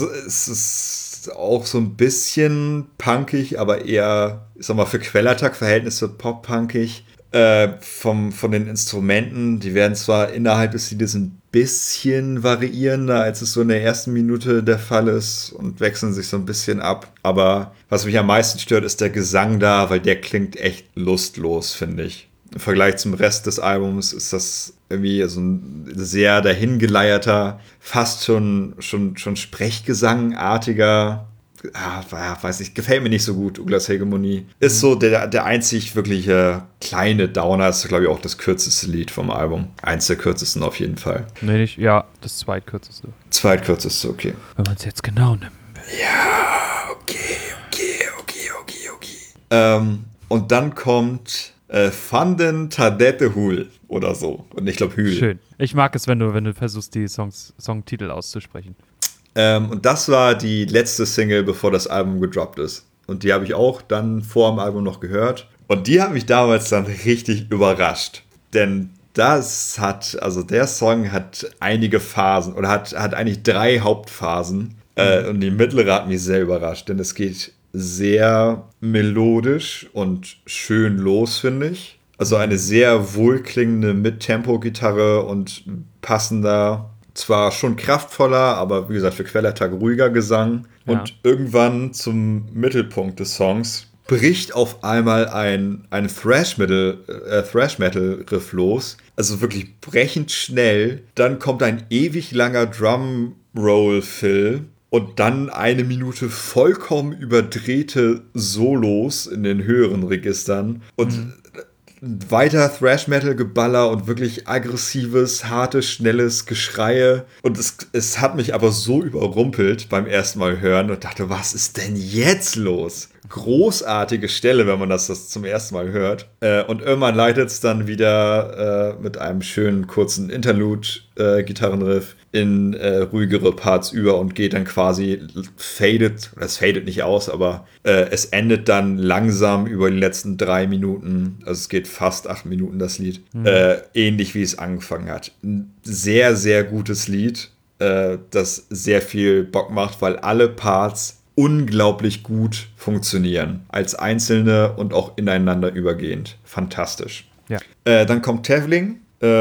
ist auch so ein bisschen punkig, aber eher, ich sag mal, für Quellertag-Verhältnisse pop-punkig. Von den Instrumenten, die werden zwar innerhalb des Liedes ein bisschen variierender, als es so in der ersten Minute der Fall ist und wechseln sich so ein bisschen ab. Aber was mich am meisten stört, ist der Gesang da, weil der klingt echt lustlos, finde ich. Im Vergleich zum Rest des Albums ist das irgendwie so ein sehr dahingeleierter, fast schon Sprechgesangartiger, weiß nicht, gefällt mir nicht so gut, Uglas Hegemonie. Ist so der einzig wirkliche kleine Downer, ist, glaube ich, auch das kürzeste Lied vom Album. Eins der kürzesten auf jeden Fall. Nee, nicht, ja, das zweitkürzeste. Zweitkürzeste, okay. Wenn man es jetzt genau nimmt. Ja, okay. Und dann kommt Fanden Tadete Hul oder so. Und ich glaube Hül. Schön. Ich mag es, wenn du versuchst, die Songtitel auszusprechen. Und das war die letzte Single, bevor das Album gedroppt ist. Und die habe ich auch dann vor dem Album noch gehört. Und die hat mich damals dann richtig überrascht. Denn der Song hat einige Phasen oder hat eigentlich 3 Hauptphasen. Und die mittlere hat mich sehr überrascht, denn es geht sehr melodisch und schön los, finde ich. Also eine sehr wohlklingende Mit-Tempo-Gitarre und passender, zwar schon kraftvoller, aber wie gesagt für Quellertag ruhiger Gesang. Ja. Und irgendwann zum Mittelpunkt des Songs bricht auf einmal ein Thrash-Metal-Riff los. Also wirklich brechend schnell. Dann kommt ein ewig langer Drum-Roll-Fill. Und dann 1 Minute vollkommen überdrehte Solos in den höheren Registern. Und weiter Thrash-Metal-Geballer und wirklich aggressives, hartes, schnelles Geschreie. Und es hat mich aber so überrumpelt beim ersten Mal hören und dachte, was ist denn jetzt los? Großartige Stelle, wenn man das zum ersten Mal hört. Und irgendwann leitet es dann wieder mit einem schönen kurzen Interlude-Gitarrenriff in ruhigere Parts über und geht dann quasi es fadet nicht aus, aber es endet dann langsam über die letzten 3 Minuten, also es geht fast 8 Minuten das Lied, ähnlich wie es angefangen hat. Ein sehr, sehr gutes Lied, das sehr viel Bock macht, weil alle Parts unglaublich gut funktionieren, als einzelne und auch ineinander übergehend. Fantastisch. Ja. Dann kommt Tevling.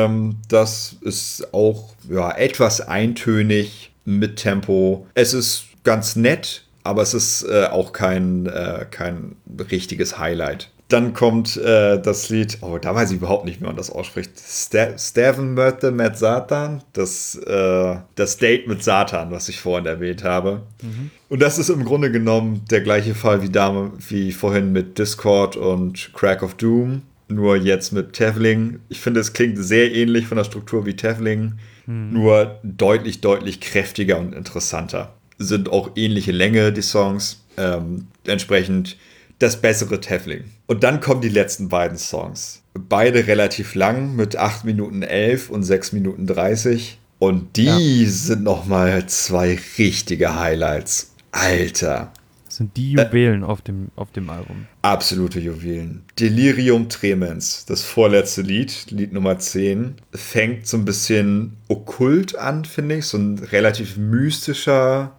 Das ist auch etwas eintönig mit Tempo. Es ist ganz nett, aber es ist auch kein richtiges Highlight. Dann kommt das Lied, da weiß ich überhaupt nicht, wie man das ausspricht. Steven Mötte mit Satan. Das Date mit Satan, was ich vorhin erwähnt habe. Und das ist im Grunde genommen der gleiche Fall wie vorhin mit Discord und Crack of Doom. Nur jetzt mit Tevling. Ich finde, es klingt sehr ähnlich von der Struktur wie Tevling, nur deutlich, deutlich kräftiger und interessanter. Sind auch ähnliche Länge, die Songs. Entsprechend das bessere Tevling. Und dann kommen die letzten beiden Songs. Beide relativ lang, mit 8 Minuten 11 und 6 Minuten 30. Und die sind nochmal 2 richtige Highlights. Alter. Das sind die Juwelen auf dem Album. Absolute Juwelen. Delirium Tremens, das vorletzte Lied, Lied Nummer 10, fängt so ein bisschen okkult an, finde ich. So ein relativ mystischer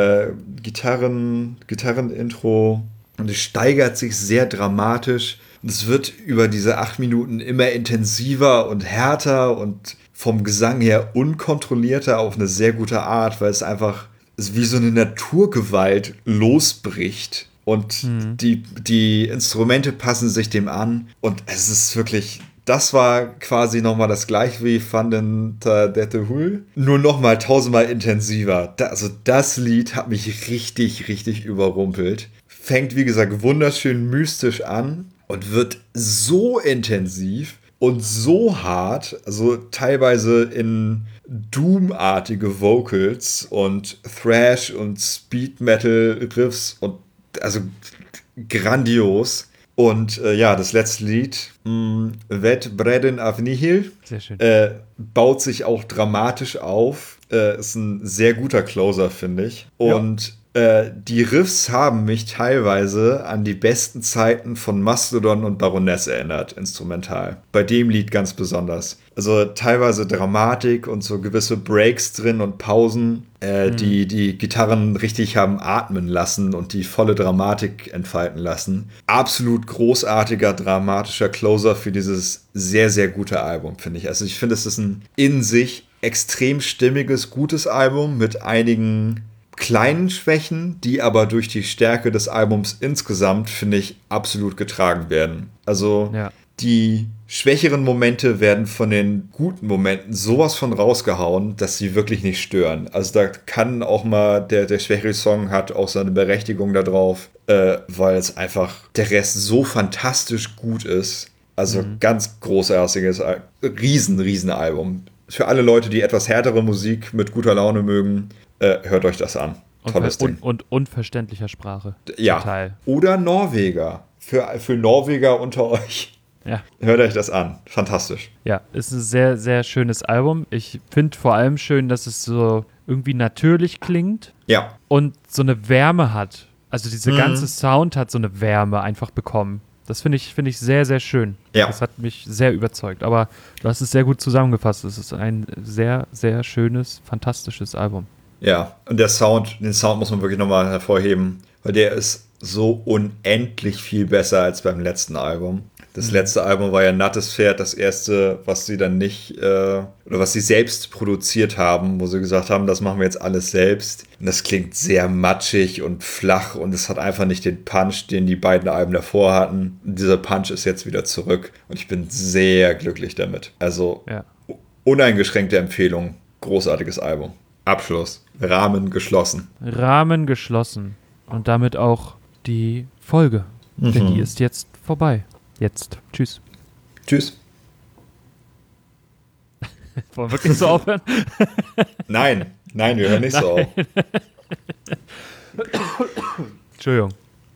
Gitarrenintro. Und es steigert sich sehr dramatisch. Und es wird über diese 8 Minuten immer intensiver und härter und vom Gesang her unkontrollierter auf eine sehr gute Art, weil es einfach wie so eine Naturgewalt losbricht. Und die Instrumente passen sich dem an. Und es ist wirklich, das war quasi nochmal das gleiche wie Fanden Tadete Hul, nur nochmal 1000-mal intensiver. Das Lied hat mich richtig, richtig überrumpelt. Fängt, wie gesagt, wunderschön mystisch an und wird so intensiv und so hart, also teilweise in Doom-artige Vocals und Thrash und Speed-Metal-Riffs und also grandios. Und das letzte Lied, Vet Breden av Nihil, sehr schön. Baut sich auch dramatisch auf. Ist ein sehr guter Closer, finde ich. Und die Riffs haben mich teilweise an die besten Zeiten von Mastodon und Baroness erinnert, instrumental. Bei dem Lied ganz besonders. Also teilweise Dramatik und so gewisse Breaks drin und Pausen, die Gitarren richtig haben atmen lassen und die volle Dramatik entfalten lassen. Absolut großartiger, dramatischer Closer für dieses sehr, sehr gute Album, finde ich. Also ich finde, es ist ein in sich extrem stimmiges, gutes Album mit einigen kleinen Schwächen, die aber durch die Stärke des Albums insgesamt, finde ich, absolut getragen werden. Also die schwächeren Momente werden von den guten Momenten sowas von rausgehauen, dass sie wirklich nicht stören. Also da kann auch mal der schwächere Song hat auch seine Berechtigung da drauf, weil es einfach der Rest so fantastisch gut ist. Also ganz großartiges, riesen Album. Für alle Leute, die etwas härtere Musik mit guter Laune mögen, hört euch das an. Tolles Ding. Und unverständlicher Sprache. Ja. Total. Oder Norweger. Für Norweger unter euch. Ja. Hört euch das an. Fantastisch. Ja, ist ein sehr, sehr schönes Album. Ich finde vor allem schön, dass es so irgendwie natürlich klingt. Ja. Und so eine Wärme hat. Also dieser ganze Sound hat so eine Wärme einfach bekommen. Das finde ich sehr, sehr schön. Ja. Das hat mich sehr überzeugt. Aber du hast es sehr gut zusammengefasst. Es ist ein sehr, sehr schönes, fantastisches Album. Ja, und den Sound muss man wirklich nochmal hervorheben, weil der ist so unendlich viel besser als beim letzten Album. Das letzte Album war ja Nattes Pferd, das erste, was sie dann nicht, oder was sie selbst produziert haben, wo sie gesagt haben, das machen wir jetzt alles selbst. Und das klingt sehr matschig und flach und es hat einfach nicht den Punch, den die beiden Alben davor hatten. Und dieser Punch ist jetzt wieder zurück und ich bin sehr glücklich damit. Also uneingeschränkte Empfehlung, großartiges Album. Abschluss, Rahmen geschlossen. Rahmen geschlossen. Und damit auch die Folge. Denn die ist jetzt vorbei. Jetzt. Tschüss. Tschüss. Wollen wir wirklich so aufhören? Nein, wir hören nicht so auf. Entschuldigung.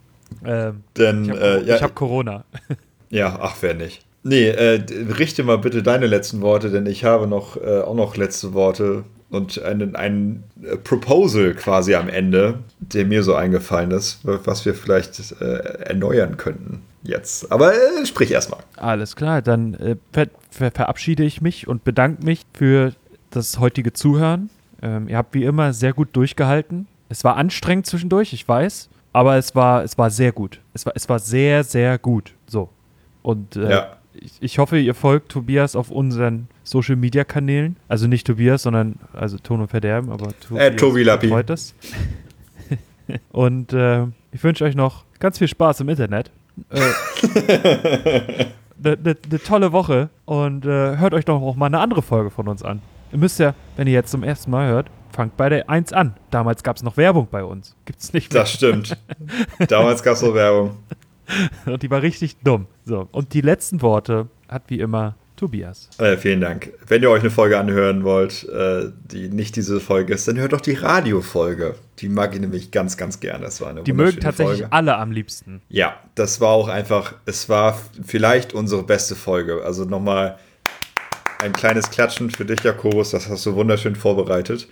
Ich hab Corona. Ja, ach, wer nicht. Nee, richte mal bitte deine letzten Worte, denn ich habe auch noch letzte Worte und ein Proposal quasi am Ende, der mir so eingefallen ist, was wir vielleicht erneuern könnten jetzt. Aber sprich erstmal. Alles klar, dann verabschiede ich mich und bedanke mich für das heutige Zuhören. Ihr habt wie immer sehr gut durchgehalten. Es war anstrengend zwischendurch, ich weiß, aber es war sehr gut. Es war sehr, sehr gut. So. Und ich hoffe, ihr folgt Tobias auf unseren Social-Media-Kanälen. Also nicht Tobias, sondern also Ton und Verderben, aber Tobi Lappi. Freut es. Und ich wünsche euch noch ganz viel Spaß im Internet. Eine tolle Woche und hört euch doch auch mal eine andere Folge von uns an. Ihr müsst ja, wenn ihr jetzt zum ersten Mal hört, fangt bei der 1 an. Damals gab es noch Werbung bei uns. Gibt's nicht mehr. Das stimmt. Damals gab es noch Werbung. Und die war richtig dumm. So. Und die letzten Worte hat wie immer Tobias. Vielen Dank. Wenn ihr euch eine Folge anhören wollt, die nicht diese Folge ist, dann hört doch die Radiofolge. Die mag ich nämlich ganz, ganz gerne. Das war eine die mögen tatsächlich Folge. Alle am liebsten. Ja, das war auch einfach, es war vielleicht unsere beste Folge. Also nochmal ein kleines Klatschen für dich, Jakobus. Das hast du wunderschön vorbereitet.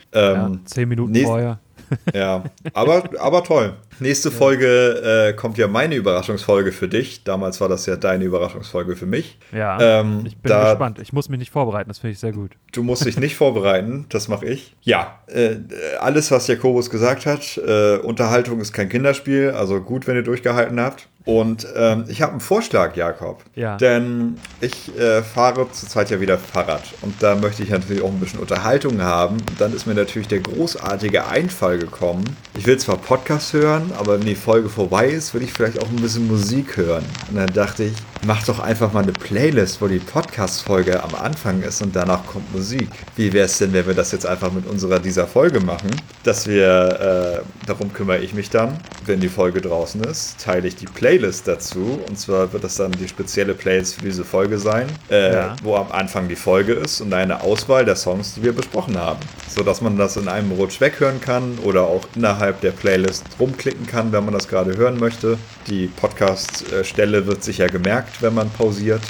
10 Minuten vorher. Ja, aber toll. Nächste Folge kommt ja meine Überraschungsfolge für dich. Damals war das ja deine Überraschungsfolge für mich. Ja, ich bin gespannt. Ich muss mich nicht vorbereiten, das finde ich sehr gut. Du musst dich nicht vorbereiten, das mache ich. Ja, alles, was Jakobus gesagt hat, Unterhaltung ist kein Kinderspiel, also gut, wenn ihr durchgehalten habt. Und ich habe einen Vorschlag, Jakob. Ja. Denn ich fahre zurzeit ja wieder Fahrrad. Und da möchte ich natürlich auch ein bisschen Unterhaltung haben. Und dann ist mir natürlich der großartige Einfall gekommen. Ich will zwar Podcast hören, aber wenn die Folge vorbei ist, will ich vielleicht auch ein bisschen Musik hören. Und dann dachte ich, mach doch einfach mal eine Playlist, wo die Podcast-Folge am Anfang ist und danach kommt Musik. Wie wäre es denn, wenn wir das jetzt einfach mit dieser Folge machen? Dass wir, darum kümmere ich mich dann, wenn die Folge draußen ist, teile ich die Playlist dazu. Und zwar wird das dann die spezielle Playlist für diese Folge sein, wo am Anfang die Folge ist und eine Auswahl der Songs, die wir besprochen haben. Sodass man das in einem Rutsch weghören kann oder auch innerhalb der Playlist rumklicken kann, wenn man das gerade hören möchte. Die Podcast-Stelle wird sicher gemerkt, wenn man pausiert,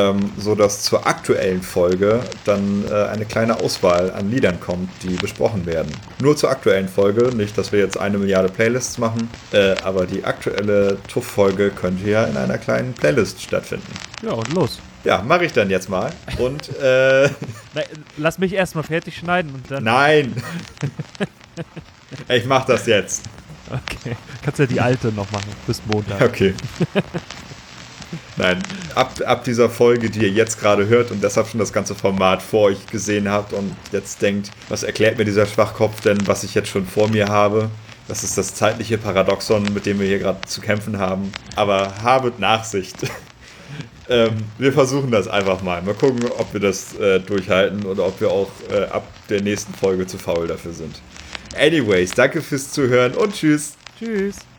sodass zur aktuellen Folge dann eine kleine Auswahl an Liedern kommt, die besprochen werden. Nur zur aktuellen Folge, nicht, dass wir jetzt 1 Milliarde Playlists machen, aber die aktuelle TUF-Folge könnte ja in einer kleinen Playlist stattfinden. Ja, und los. Ja, mache ich dann jetzt mal. Und lass mich erstmal fertig schneiden und dann... Nein! Ich mach das jetzt. Okay, kannst ja die alte noch machen, bis Montag. Okay. Nein, ab dieser Folge, die ihr jetzt gerade hört und deshalb schon das ganze Format vor euch gesehen habt und jetzt denkt, was erklärt mir dieser Schwachkopf denn, was ich jetzt schon vor mir habe? Das ist das zeitliche Paradoxon, mit dem wir hier gerade zu kämpfen haben. Aber habet Nachsicht. Wir versuchen das einfach mal. Mal gucken, ob wir das durchhalten oder ob wir auch ab der nächsten Folge zu faul dafür sind. Anyways, danke fürs Zuhören und tschüss. Tschüss.